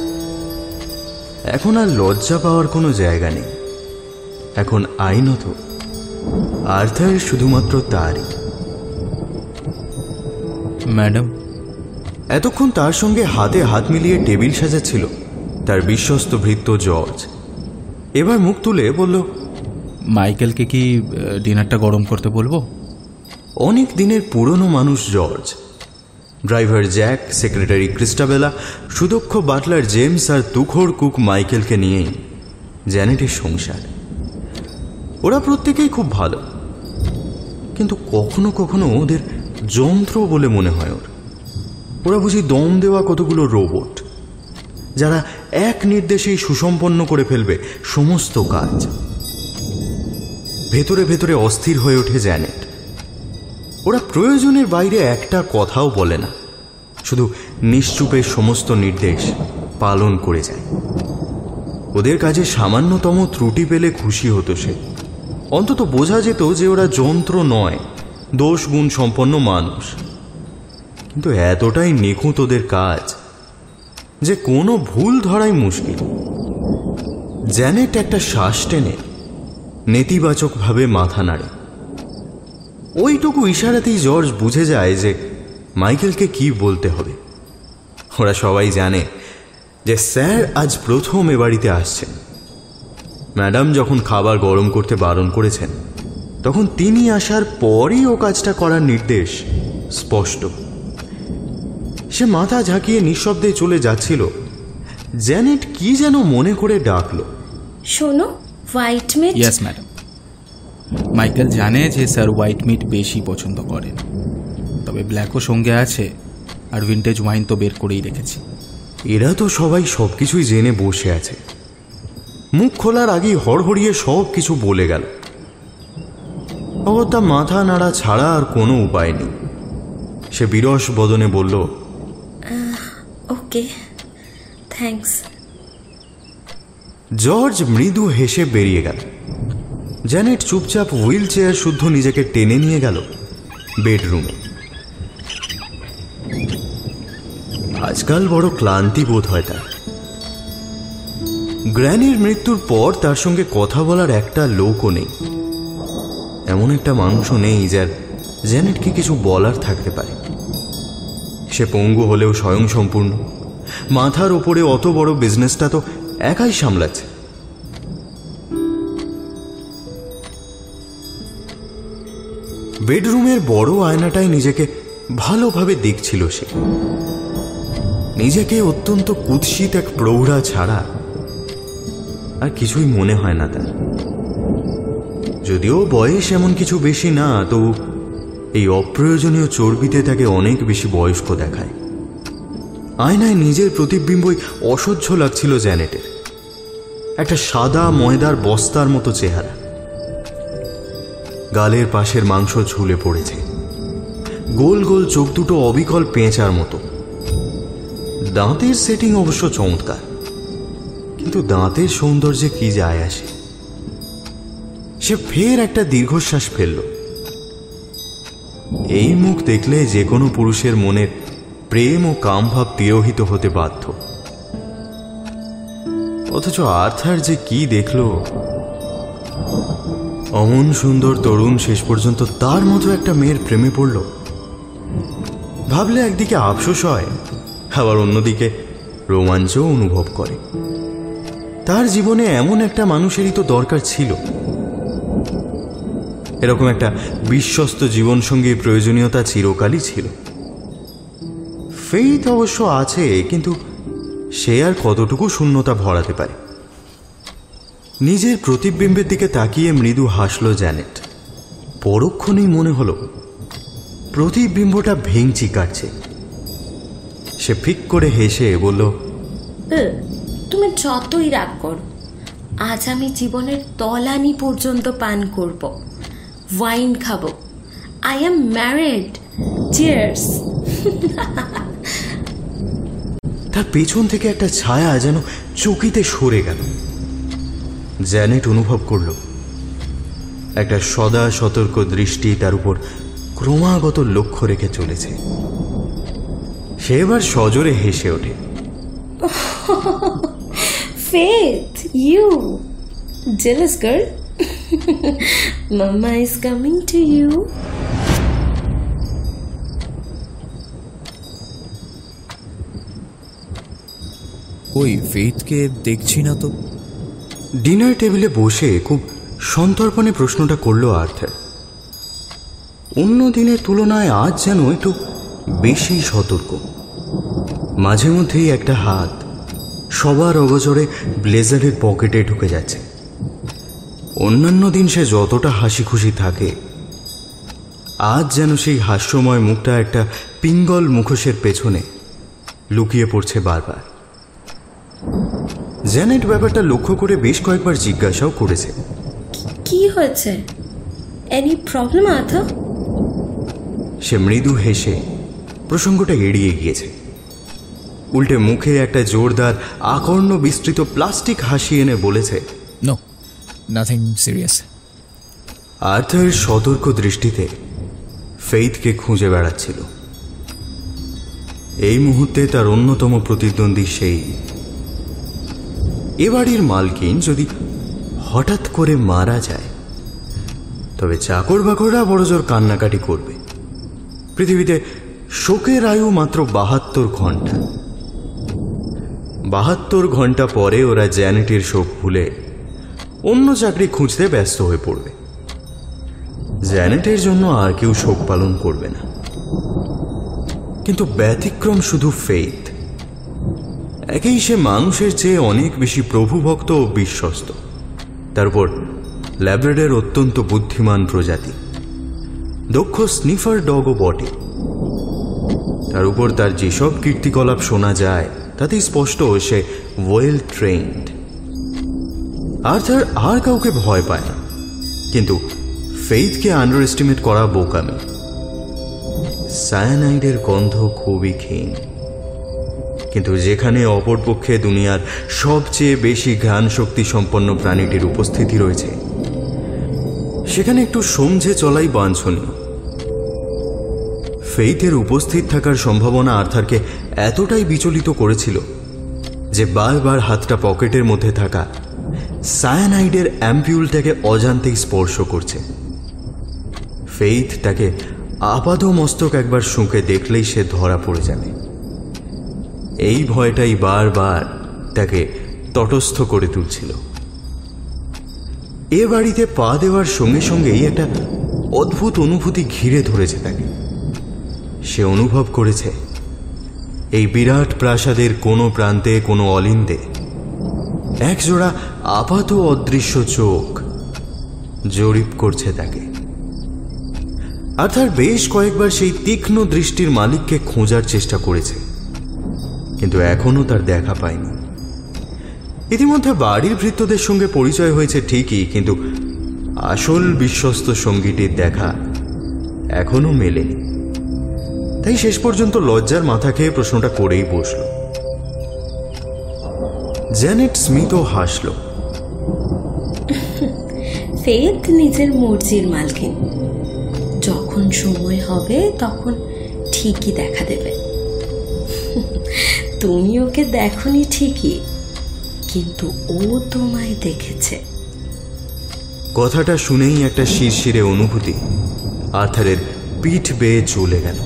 Speaker 1: এখন আর লজ্জা পাওয়ার কোনো জায়গা নেই। এখন আইনত আর্থার শুধুমাত্র তারই।
Speaker 5: ম্যাডাম।
Speaker 1: এতক্ষণ তার সঙ্গে হাতে হাত মিলিয়ে টেবিল সাজাচ্ছিল তার বিশ্বস্ত ভৃত্য জর্জ। এবার মুখ তুলে বলল,
Speaker 5: মাইকেলকে কি ডিনারটা গরম করতে বলবো?
Speaker 1: অনেক দিনের পুরনো মানুষ George. Driver Jack, secretary Christabella, সুদক্ষ বাটলার জেমস আর তুখোড় কুক মাইকেলকে নিয়েই জ্যানেটের সংসার। ওরা প্রত্যেকেই খুব ভালো, কিন্তু কখনো কখনো ওদের যন্ত্র বলে মনে হয় ওর। ওরা বুঝি দম দেওয়া কতগুলো রোবট, যারা এক নির্দেশেই সুসম্পন্ন করে ফেলবে সমস্ত কাজ। ভেতরে ভেতরে অস্থির হয়ে ওঠে জ্যানেট। ওরা প্রয়োজনের বাইরে একটা কথাও বলে না, শুধু নিশ্চুপে সমস্ত নির্দেশ পালন করে যায়। ওদের কাজে সামান্যতম ত্রুটি পেলে খুশি হতো সে। অন্তত বোঝা যেত যে ওরা যন্ত্র নয়, দোষ গুণ সম্পন্ন মানুষ। কিন্তু এতটাই নিখুঁত ওদের কাজ যে কোনো ভুল ধরাই মুশকিল। জ্যানেট একটা শ্বাস টেনে নেতিবাচকভাবে মাথা নাড়ে। ওইটুকু ইশারাতেই জর্জ বুঝে যায় যে মাইকেলকে কি বলতে হবে। ওরা সবাই জানে যে স্যার আজ প্রথম এ বাড়িতে আসছেন। ম্যাডাম যখন খাবার গরম করতে বারণ করেছেন, তখন তিনি আসার পরই ও কাজটা করার নির্দেশ স্পষ্ট। সে মাথা ঝাঁকিয়ে নিঃশব্দে চলে যাচ্ছিল, জ্যানেট কি যেন মনে করে ডাকলো,
Speaker 2: শোনো, white meat.
Speaker 6: Yes madam. Michael জানে যে স্যার হোয়াইট মিট বেশি পছন্দ করেন, তবে ব্ল্যাকও সঙ্গে আছে, আর ভিন্টেজ ওয়াইন তো বের করেই রেখেছি।
Speaker 1: এরা তো সবাই সবকিছুই জেনে বসে আছে। মুখ খোলার আগেই হড়হড়িয়ে সব কিছু বলে গেল। অগত্যা মাথা নাড়া ছাড়া আর কোনো উপায় নেই। সে বিরস বদনে বলল,
Speaker 2: ওকে, থ্যাঙ্কস।
Speaker 1: জর্জ মৃদু হেসে বেরিয়ে গেল। জ্যানেট চুপচাপ হুইল চেয়ার শুদ্ধ নিজেকে টেনে নিয়ে গেল বেডরুমে। আজকাল বড় ক্লান্তি বোধ হয় তার। গ্র্যানির মৃত্যুর পর তার সঙ্গে কথা বলার একটা লোকও নেই। এমন একটা মানুষও নেই যার জ্যানেটকে কিছু বলার থাকতে পারে। সে পঙ্গু হলেও স্বয়ংসম্পূর্ণ। মাথার ওপরে অত বড় বিজনেসটা তো একাই সামলাচ্ছে। বেডরুমের বড় আয়নাটায় নিজেকে ভালোভাবে দেখছিল সে। নিজেকে অত্যন্ত কুৎসিত এক প্রৌঢ়া ছাড়া আর কিছুই মনে হয় না তার। যদিও বয়স এমন কিছু বেশি না, তো এই অপ্রয়োজনীয় চর্বিতে তাকে অনেক বেশি বয়স্ক দেখায়। আয়নায় নিজের প্রতিবিম্বই অসহ্য লাগছিল জ্যানেটের। একটা সাদা ময়দার বস্তার মতো চেহারা, গালের পাশের মাংস ঝুলে পড়েছে, গোল গোল চোখ দুটো অবিকল পেঁচার মতো। দাঁতের সেটিং অবশ্য চমৎকার, কিন্তু দাঁতের সৌন্দর্যে কি যায় আসে। সে ফের একটা দীর্ঘশ্বাস ফেলল। এই মুখ দেখলে যে কোনো পুরুষের মনের প্রেম ও কামভাব তিরোহিত হতে বাধ্য। অথচ আর্থার যে কি দেখল, অমন সুন্দর তরুণ শেষ পর্যন্ত তার মতো একটা মেয়ের প্রেমে পড়ল। ভাবলে একদিকে আফসোস হয়, আবার অন্যদিকে রোমাঞ্চও অনুভব করে। তার জীবনে এমন একটা মানুষেরই তো দরকার ছিল। এরকম একটা বিশ্বস্ত জীবনসঙ্গীর প্রয়োজনীয়তা চিরকালই ছিল। ফেইথ অবশ্য আছে, কিন্তু সে আর কতটুকু শূন্যতা ভরাতে পারে। নিজের প্রতিবিম্বের দিকে তাকিয়ে মৃদু হাসল জ্যানেট। পরক্ষণেই মনে হলো প্রতিবিম্বটা ভেঙচি কাটছে। সে ফিক করে হেসে বলল,
Speaker 2: তুমি যতই রাগ করো, আজ আমি জীবনের তলানি পর্যন্ত পান করব, ওয়াইন খাবো। I am married, cheers.
Speaker 1: তার পেছন থেকে একটা ছায়া যেন চকিতে সরে গেল। জ্যানেট অনুভব করল একটা সদা সতর্ক দৃষ্টি তার উপর ক্রমাগত লক্ষ্য রেখে চলেছে। সে এবার সজোরে হেসে ওঠে।
Speaker 2: Faith, you jealous girl. Mama is coming to you.
Speaker 5: ওই ফেথকে দেখছি না তো।
Speaker 1: ডিনার টেবিলে বসে খুব সন্তর্পণে প্রশ্নটা করলো আর্থার। অন্য দিনের তুলনায় আজ যেন একটু বেশি সতর্ক। মাঝে মধ্যেই একটা হাত সবার অগোচরে ব্লেজারের পকেটে ঢুকে যাচ্ছে। অন্যান্য দিন সে যতটা হাসি খুশি থাকে, আজ যেন সেই হাস্যময় মুখটা একটা পিঙ্গল মুখোশের পেছনে লুকিয়ে পড়ছে বারবার। জ্যানেট ব্যাপারটা লক্ষ্য করে বেশ কয়েকবার জিজ্ঞাসাও করেছে,
Speaker 2: কি হয়েছে? Any problem Arthur?
Speaker 1: সে মৃদু হেসে প্রসঙ্গটা এড়িয়ে গিয়েছে। উল্টে মুখে একটা জোরদার আকর্ণ বিস্তৃত প্লাস্টিক হাসি এনে বলেছে,
Speaker 5: নো, নাথিং সিরিয়াস।
Speaker 1: আর্থার সতর্ক দৃষ্টিতে ফেইথকে খুঁজে বেড়াচ্ছিল। এই মুহূর্তে তার অন্যতম প্রতিদ্বন্দ্বী সেই। এ বাড়ির মালকিন যদি হঠাৎ করে মারা যায়, তবে চাকর বাকররা বড়জোর কান্নাকাটি করবে। পৃথিবীতে শোকের আয়ু মাত্র বাহাত্তর ঘন্টা। বাহাত্তর ঘন্টা পরে ওরা জ্যানেটের শোক ভুলে অন্য চাকরি খুঁজতে ব্যস্ত হয়ে পড়বে। জ্যানেটের জন্য আর কেউ শোক পালন করবে না। কিন্তু ব্যতিক্রম শুধু ফেইথ। একেই সে মানুষের চেয়ে অনেক বেশি প্রভুভক্ত ও বিশ্বস্ত। তারপর ল্যাব্রাডর অত্যন্ত বুদ্ধিমান প্রজাতি, দক্ষ স্নিফার ডগও বটে। তার উপর তার যেসব কীর্তিকলাপ শোনা যায় তাতেই স্পষ্ট সে ওয়েল ট্রেন্ড। আর্থার আর কাউকে ভয় পায় না, কিন্তু ফেইথকে আন্ডার এস্টিমেট করা বোকামি। সায়ানাইডের গন্ধ খুবই ক্ষীণ, কিন্তু যেখানে অপরপক্ষে দুনিয়ার সবচেয়ে বেশি ঘ্রাণ শক্তি সম্পন্ন প্রাণীটির উপস্থিতি রয়েছে, সেখানে একটু সমঝে চলাই বাঞ্ছনীয়। ফেইথের উপস্থিত থাকার সম্ভাবনা আর্থারকে এতটাই বিচলিত করেছিল যে বারবার হাতটা পকেটের মধ্যে থাকা সায়ানাইডের অ্যাম্পিউলটাকে অজান্তেই স্পর্শ করছে। ফেইথ তাকে আপাদ মস্তক একবার শুঁকে দেখলেই সে ধরা পড়ে যাবে। এই ভয়টাই বারবার তাকে তটস্থ করে তুলছিল। এ বাড়িতে পা দেওয়ার সঙ্গে সঙ্গেই একটা অদ্ভুত অনুভূতি ঘিরে ধরেছে তাকে। সে অনুভব করেছে এই বিরাট প্রাসাদের কোনো প্রান্তে, কোনো অলিন্দে একজোড়া আপাত অদৃশ্য চোখ জরিপ করছে তাকে। আর তার বেশ কয়েকবার সেই তীক্ষ্ণ দৃষ্টির মালিককে খোঁজার চেষ্টা করেছে, কিন্তু এখনো তার দেখা পায়নি। ইতিমধ্যে বাড়ির ভৃত্যদের সঙ্গে পরিচয় হয়েছে ঠিকই, কিন্তু আসল বিশ্বস্ত সঙ্গীটির দেখা এখনো মেলেনি। তাই শেষ পর্যন্ত লজ্জার মাথা খেয়ে প্রশ্নটা করেই বসল। জ্যানেট স্মিথ হাসল।
Speaker 2: ফেইথ নিজের মর্জির মালকিন, যখন সময় হবে তখন ঠিকই দেখা দেবে। তুমি ওকে দেখনি ঠিকই, কিন্তু ও তোমায় দেখেছে।
Speaker 1: কথাটা শুনেই একটা শিরশিরে অনুভূতি আর্থারের পিঠ বেয়ে চলে গেল।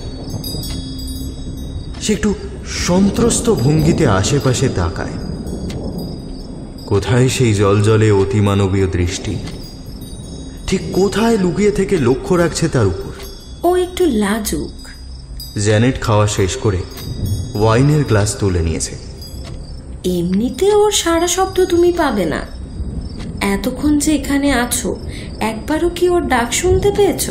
Speaker 1: সে একটু সন্ত্রস্ত ভঙ্গিতে আশেপাশে তাকায়। কোথায় সেই জলজলে অতিমানবীয় দৃষ্টি? ঠিক কোথায় লুকিয়ে থেকে লক্ষ্য রাখছে তার উপর?
Speaker 2: ও একটু লাজুক।
Speaker 1: জ্যানেট খাওয়া শেষ করে ওয়াইনের গ্লাস তুলে নিয়েছে।
Speaker 2: এমনিতে ওর সারা শব্দ তুমি পাবে না। এতক্ষণ যে এখানে আছো, একবারও কি ওর ডাক শুনতে পেয়েছ?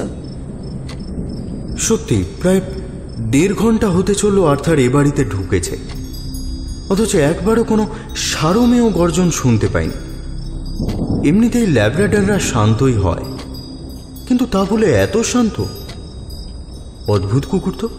Speaker 1: সত্যি প্রায় দেড় ঘন্টা হতে চলল আর্থার এ বাড়িতে ঢুকেছে, অথচ একবারও কোনো সারমেয় গর্জন শুনতে পাইনি। এমনিতেই ল্যাব্রাডররা শান্তই হয়, কিন্তু তা বলে এত শান্ত? অদ্ভুত কুকুর তো।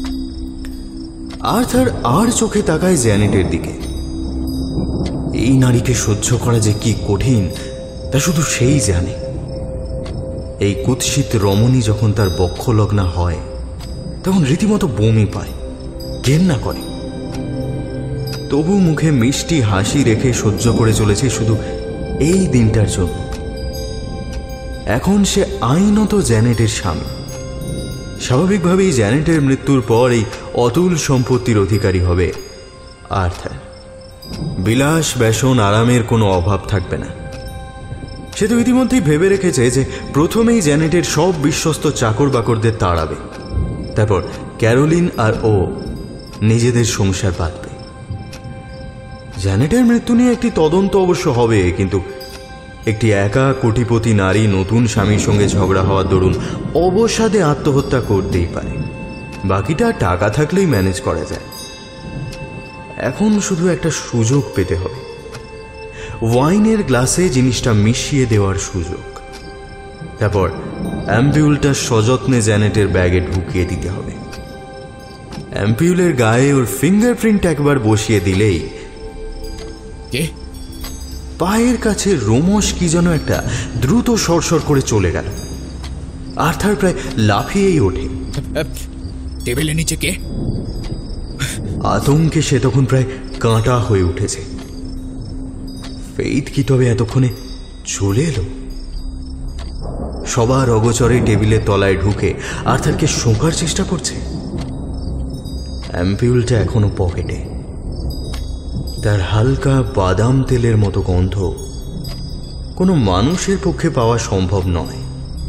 Speaker 1: আর্থার আর চোখে তাকায় জ্যানেটের দিকে। এই নারীকে সহ্য করা যে কি কঠিন তা শুধু সেই জানে। এই কুৎসিত রমণী যখন তার বক্ষলগ্না হয় তখন রীতিমতো বমি পায়, ঘেন্না করে। তবু মুখে মিষ্টি হাসি রেখে সহ্য করে চলেছে শুধু এই দিনটার জন্য। এখন সে আইনত জ্যানেটের স্বামী। স্বাভাবিকভাবেই জ্যানেটের মৃত্যুর পর এই অতুল সম্পত্তির অধিকারী হবে আর্থার। বিলাস ব্যসন আরামের কোনো অভাব থাকবে না। সে তো ইতিমধ্যেই ভেবে রেখেছে যে প্রথমেই জ্যানেটের সব বিশ্বস্ত চাকর বাকরদের তাড়াবে, তারপর ক্যারোলিন আর ও নিজেদের সংসার পাতবে। জ্যানেটের মৃত্যু নিয়ে একটি তদন্ত অবশ্য হবে, কিন্তু একটি একা কোটিপতি নারী নতুন স্বামীর সঙ্গে ঝগড়া হওয়ার দরুন অবসাদে আত্মহত্যা করতেই পারে। বাকিটা টাকা থাকলেই ম্যানেজ করা যায়। এখন শুধু একটা সুযোগ পেতে হবে, ওয়াইনের গ্লাসে জিনিসটা মিশিয়ে দেওয়ার সুযোগ। তারপর অ্যাম্পিউলটা সযত্নে জ্যানেটের ব্যাগে ঢুকিয়ে দিতে হবে। অ্যাম্পিউলের গায়ে ওর ফিঙ্গারপ্রিন্ট একবার বসিয়ে দিলেই
Speaker 5: কে?
Speaker 1: পায়ের কাছে রোমশ কি যেন একটা দ্রুত সরসর করে চলে গেল। আর্থার প্রায় লাফিয়েই ওঠে।
Speaker 5: টেবিলের নিচে কে?
Speaker 1: আতঙ্কে সে তখন প্রায় কাঁটা হয়ে উঠেছে। ফেইথ কি তবে এতক্ষণে চলে এলো? সবার অগোচরে টেবিলের তলায় ঢুকে আর্থারকে শোঁকার চেষ্টা করছে। অ্যাম্পিউলটা এখনো পকেটে, তার হালকা বাদাম তেলের মতো গন্ধ কোনো মানুষের পক্ষে পাওয়া সম্ভব নয়।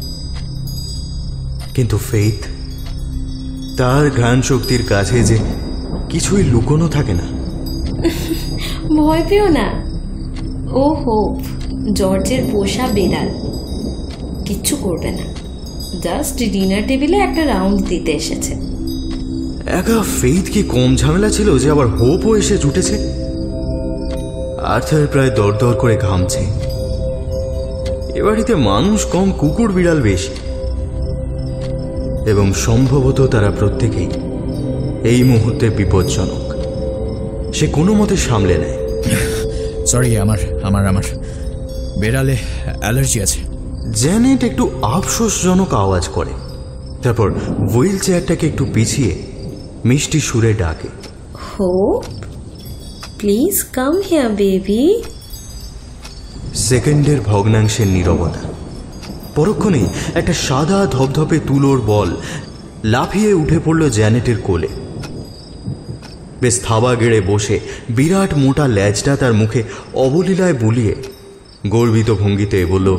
Speaker 1: কিন্তু ফেইথ, তার ঘ্রাণ শক্তির কাছে যে কিছুই লুকোনো থাকে না।
Speaker 2: ভয় পেও না, ও হোপ জর্জের পোষা বেড়াল, কিচ্ছু করবে না। জাস্ট ডিনার টেবিলে একটা রাউন্ড দিতে এসেছে।
Speaker 1: একা ফেইথ কি কম ঝামেলা ছিল যে আবার হোপও এসে জুটেছে? আর্থার প্রায় দরদর করে ঘামছে। এ বাড়িতে মানুষ কম, কুকুর বিড়াল বেশি, এবং সম্ভবত তারা প্রত্যেকেই এই মুহূর্তে বিপজ্জনক। সে কোনো মতে সামলে নেয়।
Speaker 5: সরি, আমার আমার আমার বেড়ালে অ্যালার্জি আছে।
Speaker 1: জ্যানেট একটু আফসোসজনক আওয়াজ করে, তারপর হুইল চেয়ারটাকে একটু পিছিয়ে মিষ্টি সুরে ডাকে,
Speaker 2: Hope please come here baby.
Speaker 1: সেকেন্ডের ভগ্নাংশের নীরবতা। পরক্ষণেই একটা সাদা ধপধপে তুলোর বল লাফিয়ে উঠে পড়ল জ্যানেটের কোলে। বেশ থাবা গেড়ে বসে বিরাট মোটা ল্যাজটা তার মুখে অবলীলায় বুলিয়ে গর্বিত ভঙ্গিতে বলল।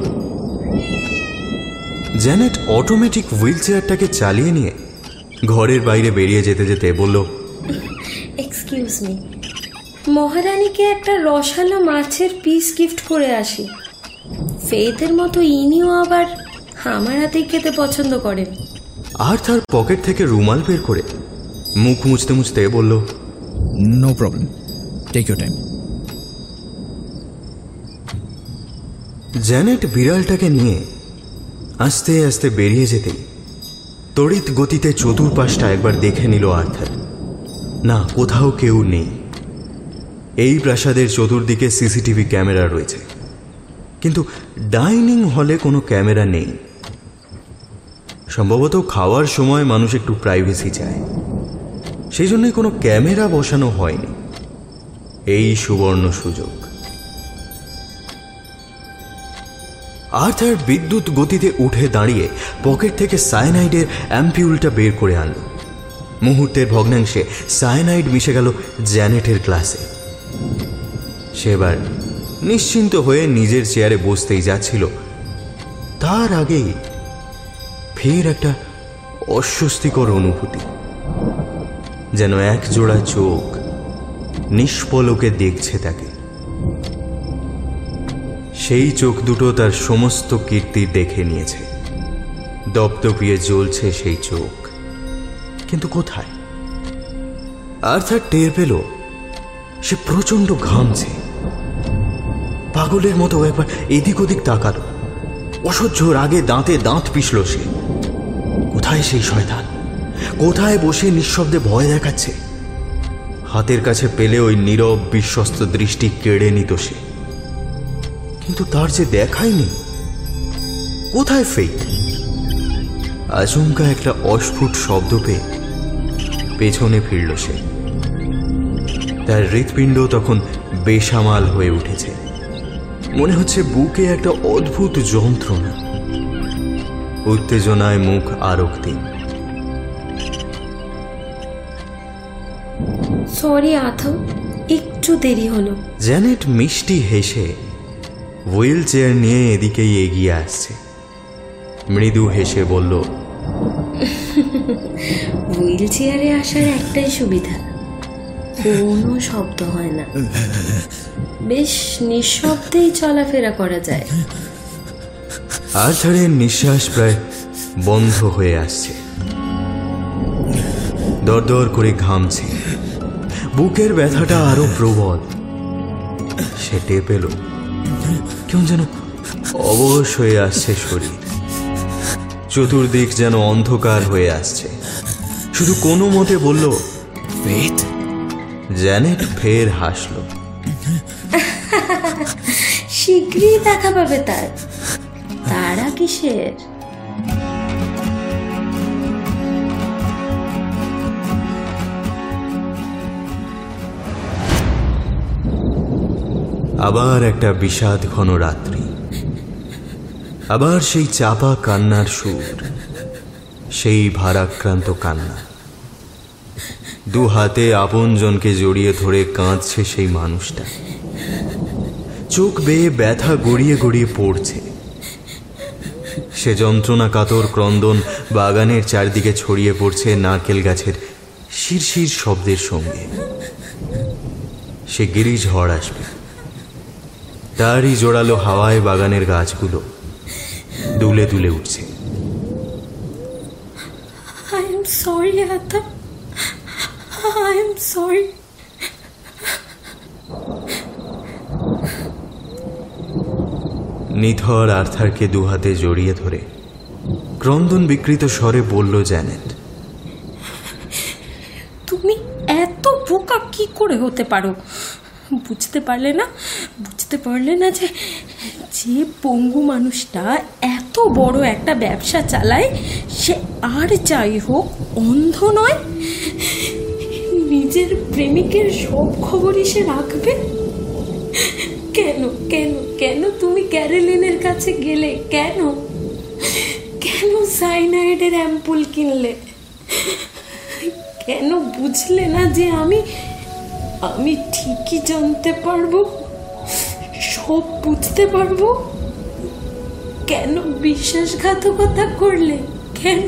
Speaker 1: জ্যানেট অটোমেটিক হুইল চেয়ারটাকে চালিয়ে নিয়ে ঘরের বাইরে বেরিয়ে যেতে যেতে বলল,
Speaker 2: এক্সকিউজ মি, মহারানীকে একটা রসালো মাছের পিস গিফট করে আসি। ফেইথের মতো ইনিও আবার আমার হাতেই খেতে পছন্দ করেন।
Speaker 1: আর তার পকেট থেকে রুমাল বের করে মুখ মুছতে মুছতে বলল,
Speaker 5: no problem, take your time.
Speaker 1: Janet বিড়ালটাকে নিয়ে আস্তে আস্তে বেরিয়ে যেতেই তড়িৎ গতিতে চতুর্পাশটা একবার দেখে নিল আর্থার। না, কোথাও কেউ নেই। এই প্রাসাদের চতুর্দিকে সিসিটিভি ক্যামেরা রয়েছে, কিন্তু ডাইনিং হলে কোনো ক্যামেরা নেই। সম্ভবত খাওয়ার সময় মানুষ একটু প্রাইভেসি চায়, সেই জন্যই কোনো ক্যামেরা বসানো হয়নি। এই সুবর্ণ সুযোগ। আর্থার বিদ্যুৎ গতিতে উঠে দাঁড়িয়ে পকেট থেকে সায়ানাইডের অ্যাম্পিউলটা বের করে আনল। মুহূর্তের ভগ্নাংশে সায়ানাইড মিশে গেল জ্যানেটের গ্লাসে। সেবার নিশ্চিন্ত হয়ে নিজের চেয়ারে বসতেই যাচ্ছিল, তার আগেই ফের একটা অস্বস্তিকর অনুভূতি, যেন এক জোড়া চোখ নিষ্পলকে দেখছে তাকে। সেই চোখ দুটো তার সমস্ত কীর্তি দেখে নিয়েছে। দপদপিয়ে জ্বলছে সেই চোখ, কিন্তু কোথায়? আর্থার টের পেল সে প্রচণ্ড ঘামছে। পাগলের মতো একবার এদিক ওদিক তাকালো। অসহ্য রাগে দাঁতে দাঁত পিষল সে। কোথায় সেই শয়তান? কোথায় বসে নিঃশব্দে ভয় দেখাচ্ছে? হাতের কাছে পেলে ওই নীরব বিশ্বস্ত দৃষ্টি কেড়ে নিত সে, কিন্তু তার যে দেখাই নেই। কোথায় ফেইথ? আচমকা একটা অস্ফুট শব্দ পেয়ে পেছনে ফিরল সে। তার হৃৎপিণ্ড তখন বেসামাল হয়ে উঠেছে। মনে হচ্ছে বুকে একটা অদ্ভুত যন্ত্রণা। উত্তেজনায় মুখ আরক্তি।
Speaker 2: সরি আথম, একটু দেরি হলো।
Speaker 1: জ্যানেট মিষ্টি হেসে হুইল চেয়ার নিয়ে এদিকেই এগিয়ে আসছে। মৃদু হেসে বলল,
Speaker 2: হুইল চেয়ারে আসার একটাই সুবিধা, কোনো শব্দ হয় না, বেশ নিঃশব্দেই চলাফেরা করা যায়।
Speaker 1: আর্থারের নিঃশ্বাস প্রায় বন্ধ হয়ে আসছে। দরদর করে ঘামছে, বুকের ব্যথাটা আরো প্রবল। সে টের পেল কেমন যেন অবশ হয়ে আসছে শরীর। চতুর্দিক যেন অন্ধকার হয়ে আসছে। শুধু কোনো মতে বলল, ফেইথ। জ্যানেট ফের হাসল।
Speaker 2: শীঘ্রই দেখা পাবে তার, তারা কিসের?
Speaker 1: আবার একটা বিষাদ ঘন রাত্রি। আবার সেই চাপা কান্নার সুর, সেই ভারাক্রান্ত কান্না। দু হাতে আপনজনকে জড়িয়ে ধরে কাঁদছে সেই মানুষটা। চোখ বেয়ে ব্যথা গড়িয়ে গড়িয়ে পড়ছে। সে যন্ত্রণা কাতর ক্রন্দন বাগানের চারদিকে ছড়িয়ে পড়ছে নারকেল গাছের শিরশির শব্দের সঙ্গে। সে গিরিঝড় আসবে, তারই জোরালো হাওয়ায় বাগানের গাছগুলো দুলে দুলে উঠছে।
Speaker 2: I am sorry, Arthur. I am sorry.
Speaker 1: নিথর আর্থারকে দুহাতে জড়িয়ে ধরে ক্রন্দন বিকৃত স্বরে বলল জ্যানেট,
Speaker 2: তুমি এত বোকা কি করে হতে পারো? বুঝতে পারলে না বুঝতে পারলে না যে যে পঙ্গু মানুষটা এত বড় একটা ব্যবসা চালায় সে আর যাই হোক অন্ধ নয়? নিজের প্রেমিকের সব খবরই সে রাখবে? কেন কেন কেন তুমি ক্যারোলিনের কাছে গেলে? কেন কেন সাইনাইডের অ্যাম্পুল কিনলে? কেন বুঝলে না যে আমি আমি ঠিকই জানতে পারবো, সব বুঝতে পারবো? কেন বিশ্বাসঘাতকতা করলে? কেন?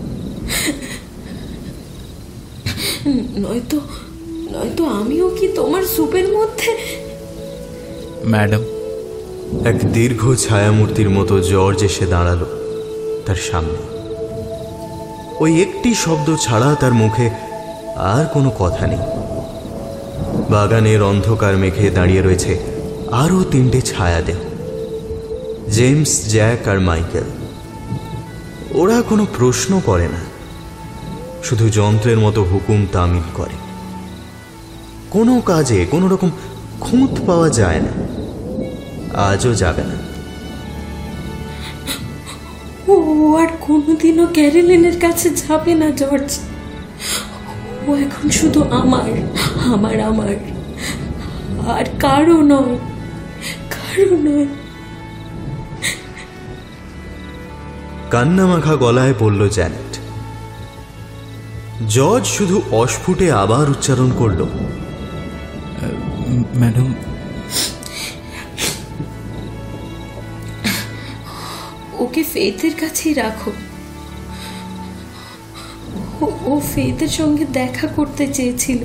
Speaker 2: নয়তো নয়তো আমিও কি তোমার সুপের মধ্যে?
Speaker 6: ম্যাডাম,
Speaker 1: এক দীর্ঘ ছায়ামূর্তির মতো জর্জ এসে দাঁড়ালো তার সামনে। ওই একটি শব্দ ছাড়া তার মুখে আর কোনো কথা নেই। বাগানের অন্ধকার মেঘে দাঁড়িয়ে রয়েছে আরও তিনটে ছায়া দেহ, জেমস, জ্যাক আর মাইকেল। ওরা কোনো প্রশ্ন করে না, শুধু যন্ত্রের মতো হুকুম তামিল করে। কোনো কাজে কোনো রকম খুঁত পাওয়া যায় না, আজও যাবে না।
Speaker 2: ও আর কোনোদিনও ক্যারোলিনের কাছে যাবে না জর্জ। ও এখন শুধু আমার আমার আমার আর কারো নয়, কারো নয়।
Speaker 1: কান্না মাখা গলায় বলল জ্যানেট। জর্জ শুধু অস্ফুটে আবার উচ্চারণ করল,
Speaker 6: ম্যাডাম,
Speaker 2: ওকে ফেথের কাছেই রাখো। ও ফেথের সঙ্গে দেখা করতে চেয়েছিল,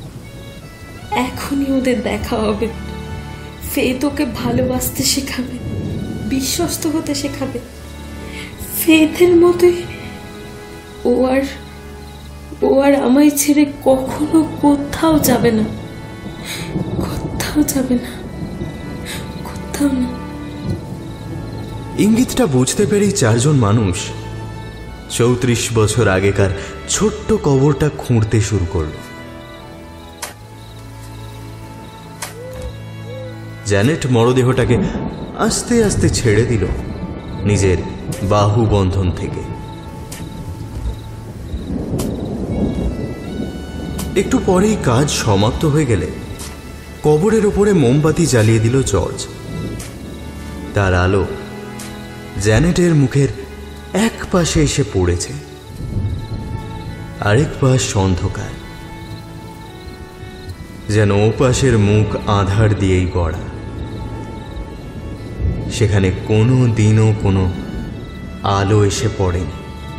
Speaker 2: এখনই ওদের দেখা হবে। ফেথ ওকে ভালোবাসতে শেখাবে, বিশ্বস্ত হতে শেখাবে ফেথের মতোই। ও আর ও আর আমায় ছেড়ে কখনো কোথাও যাবে না, কোথাও যাবে না, কোথাও না।
Speaker 1: ইঙ্গিতটা বুঝতে পেরেই চারজন মানুষ চৌত্রিশ বছর আগেকার ছোট্ট কবরটা খুঁড়তে শুরু করল। জ্যানেট মরদেহটাকে আস্তে আস্তে ছেড়ে দিল নিজের বাহু বন্ধন থেকে। একটু পরেই কাজ সমাপ্ত হয়ে গেলে কবরের ওপরে মোমবাতি জ্বালিয়ে দিল জর্জ। তার আলো জ্যানেটের মুখের এক পাশে এসে পড়েছে, আরেক পাশ অন্ধকার, যেন ও পাশের মুখ আধার দিয়েই গড়া। সেখানে কোনো দিনও কোনো আলো এসে পড়েনি।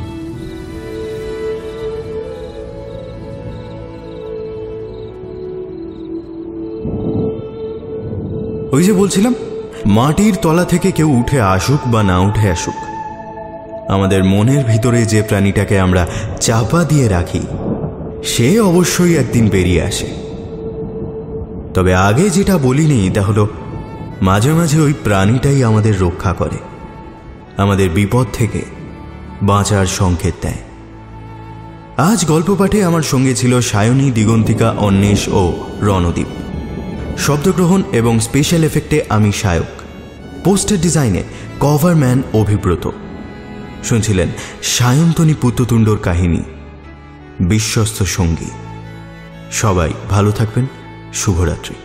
Speaker 1: ওই যে বলছিলাম, মাটির তলা থেকে কেউ উঠে আসুক বা না উঠে আসুক, আমাদের মনের ভিতরে যে প্রাণীটাকে আমরা চাপা দিয়ে রাখি সে অবশ্যই একদিন বেরিয়ে আসে। তবে আগে যেটা বলিনি তা হলো, মাঝে মাঝে ওই প্রাণীটাই আমাদের রক্ষা করে, আমাদের বিপদ থেকে বাঁচার সংকেত দেয়। আজ গল্প পাঠে আমার সঙ্গে ছিল সায়নী, দিগন্তিকা, অন্বেষ ও রণদীপ। শব্দগ্রহণ এবং স্পেশাল এফেক্টে আমি সায়ক। পোস্টার ডিজাইনে কভারম্যান অভিব্রত। শুনছিলেন সায়ন্তনী পুত্রতুণ্ডর কাহিনী বিশ্বস্ত সঙ্গী। সবাই ভালো থাকবেন। শুভরাত্রি।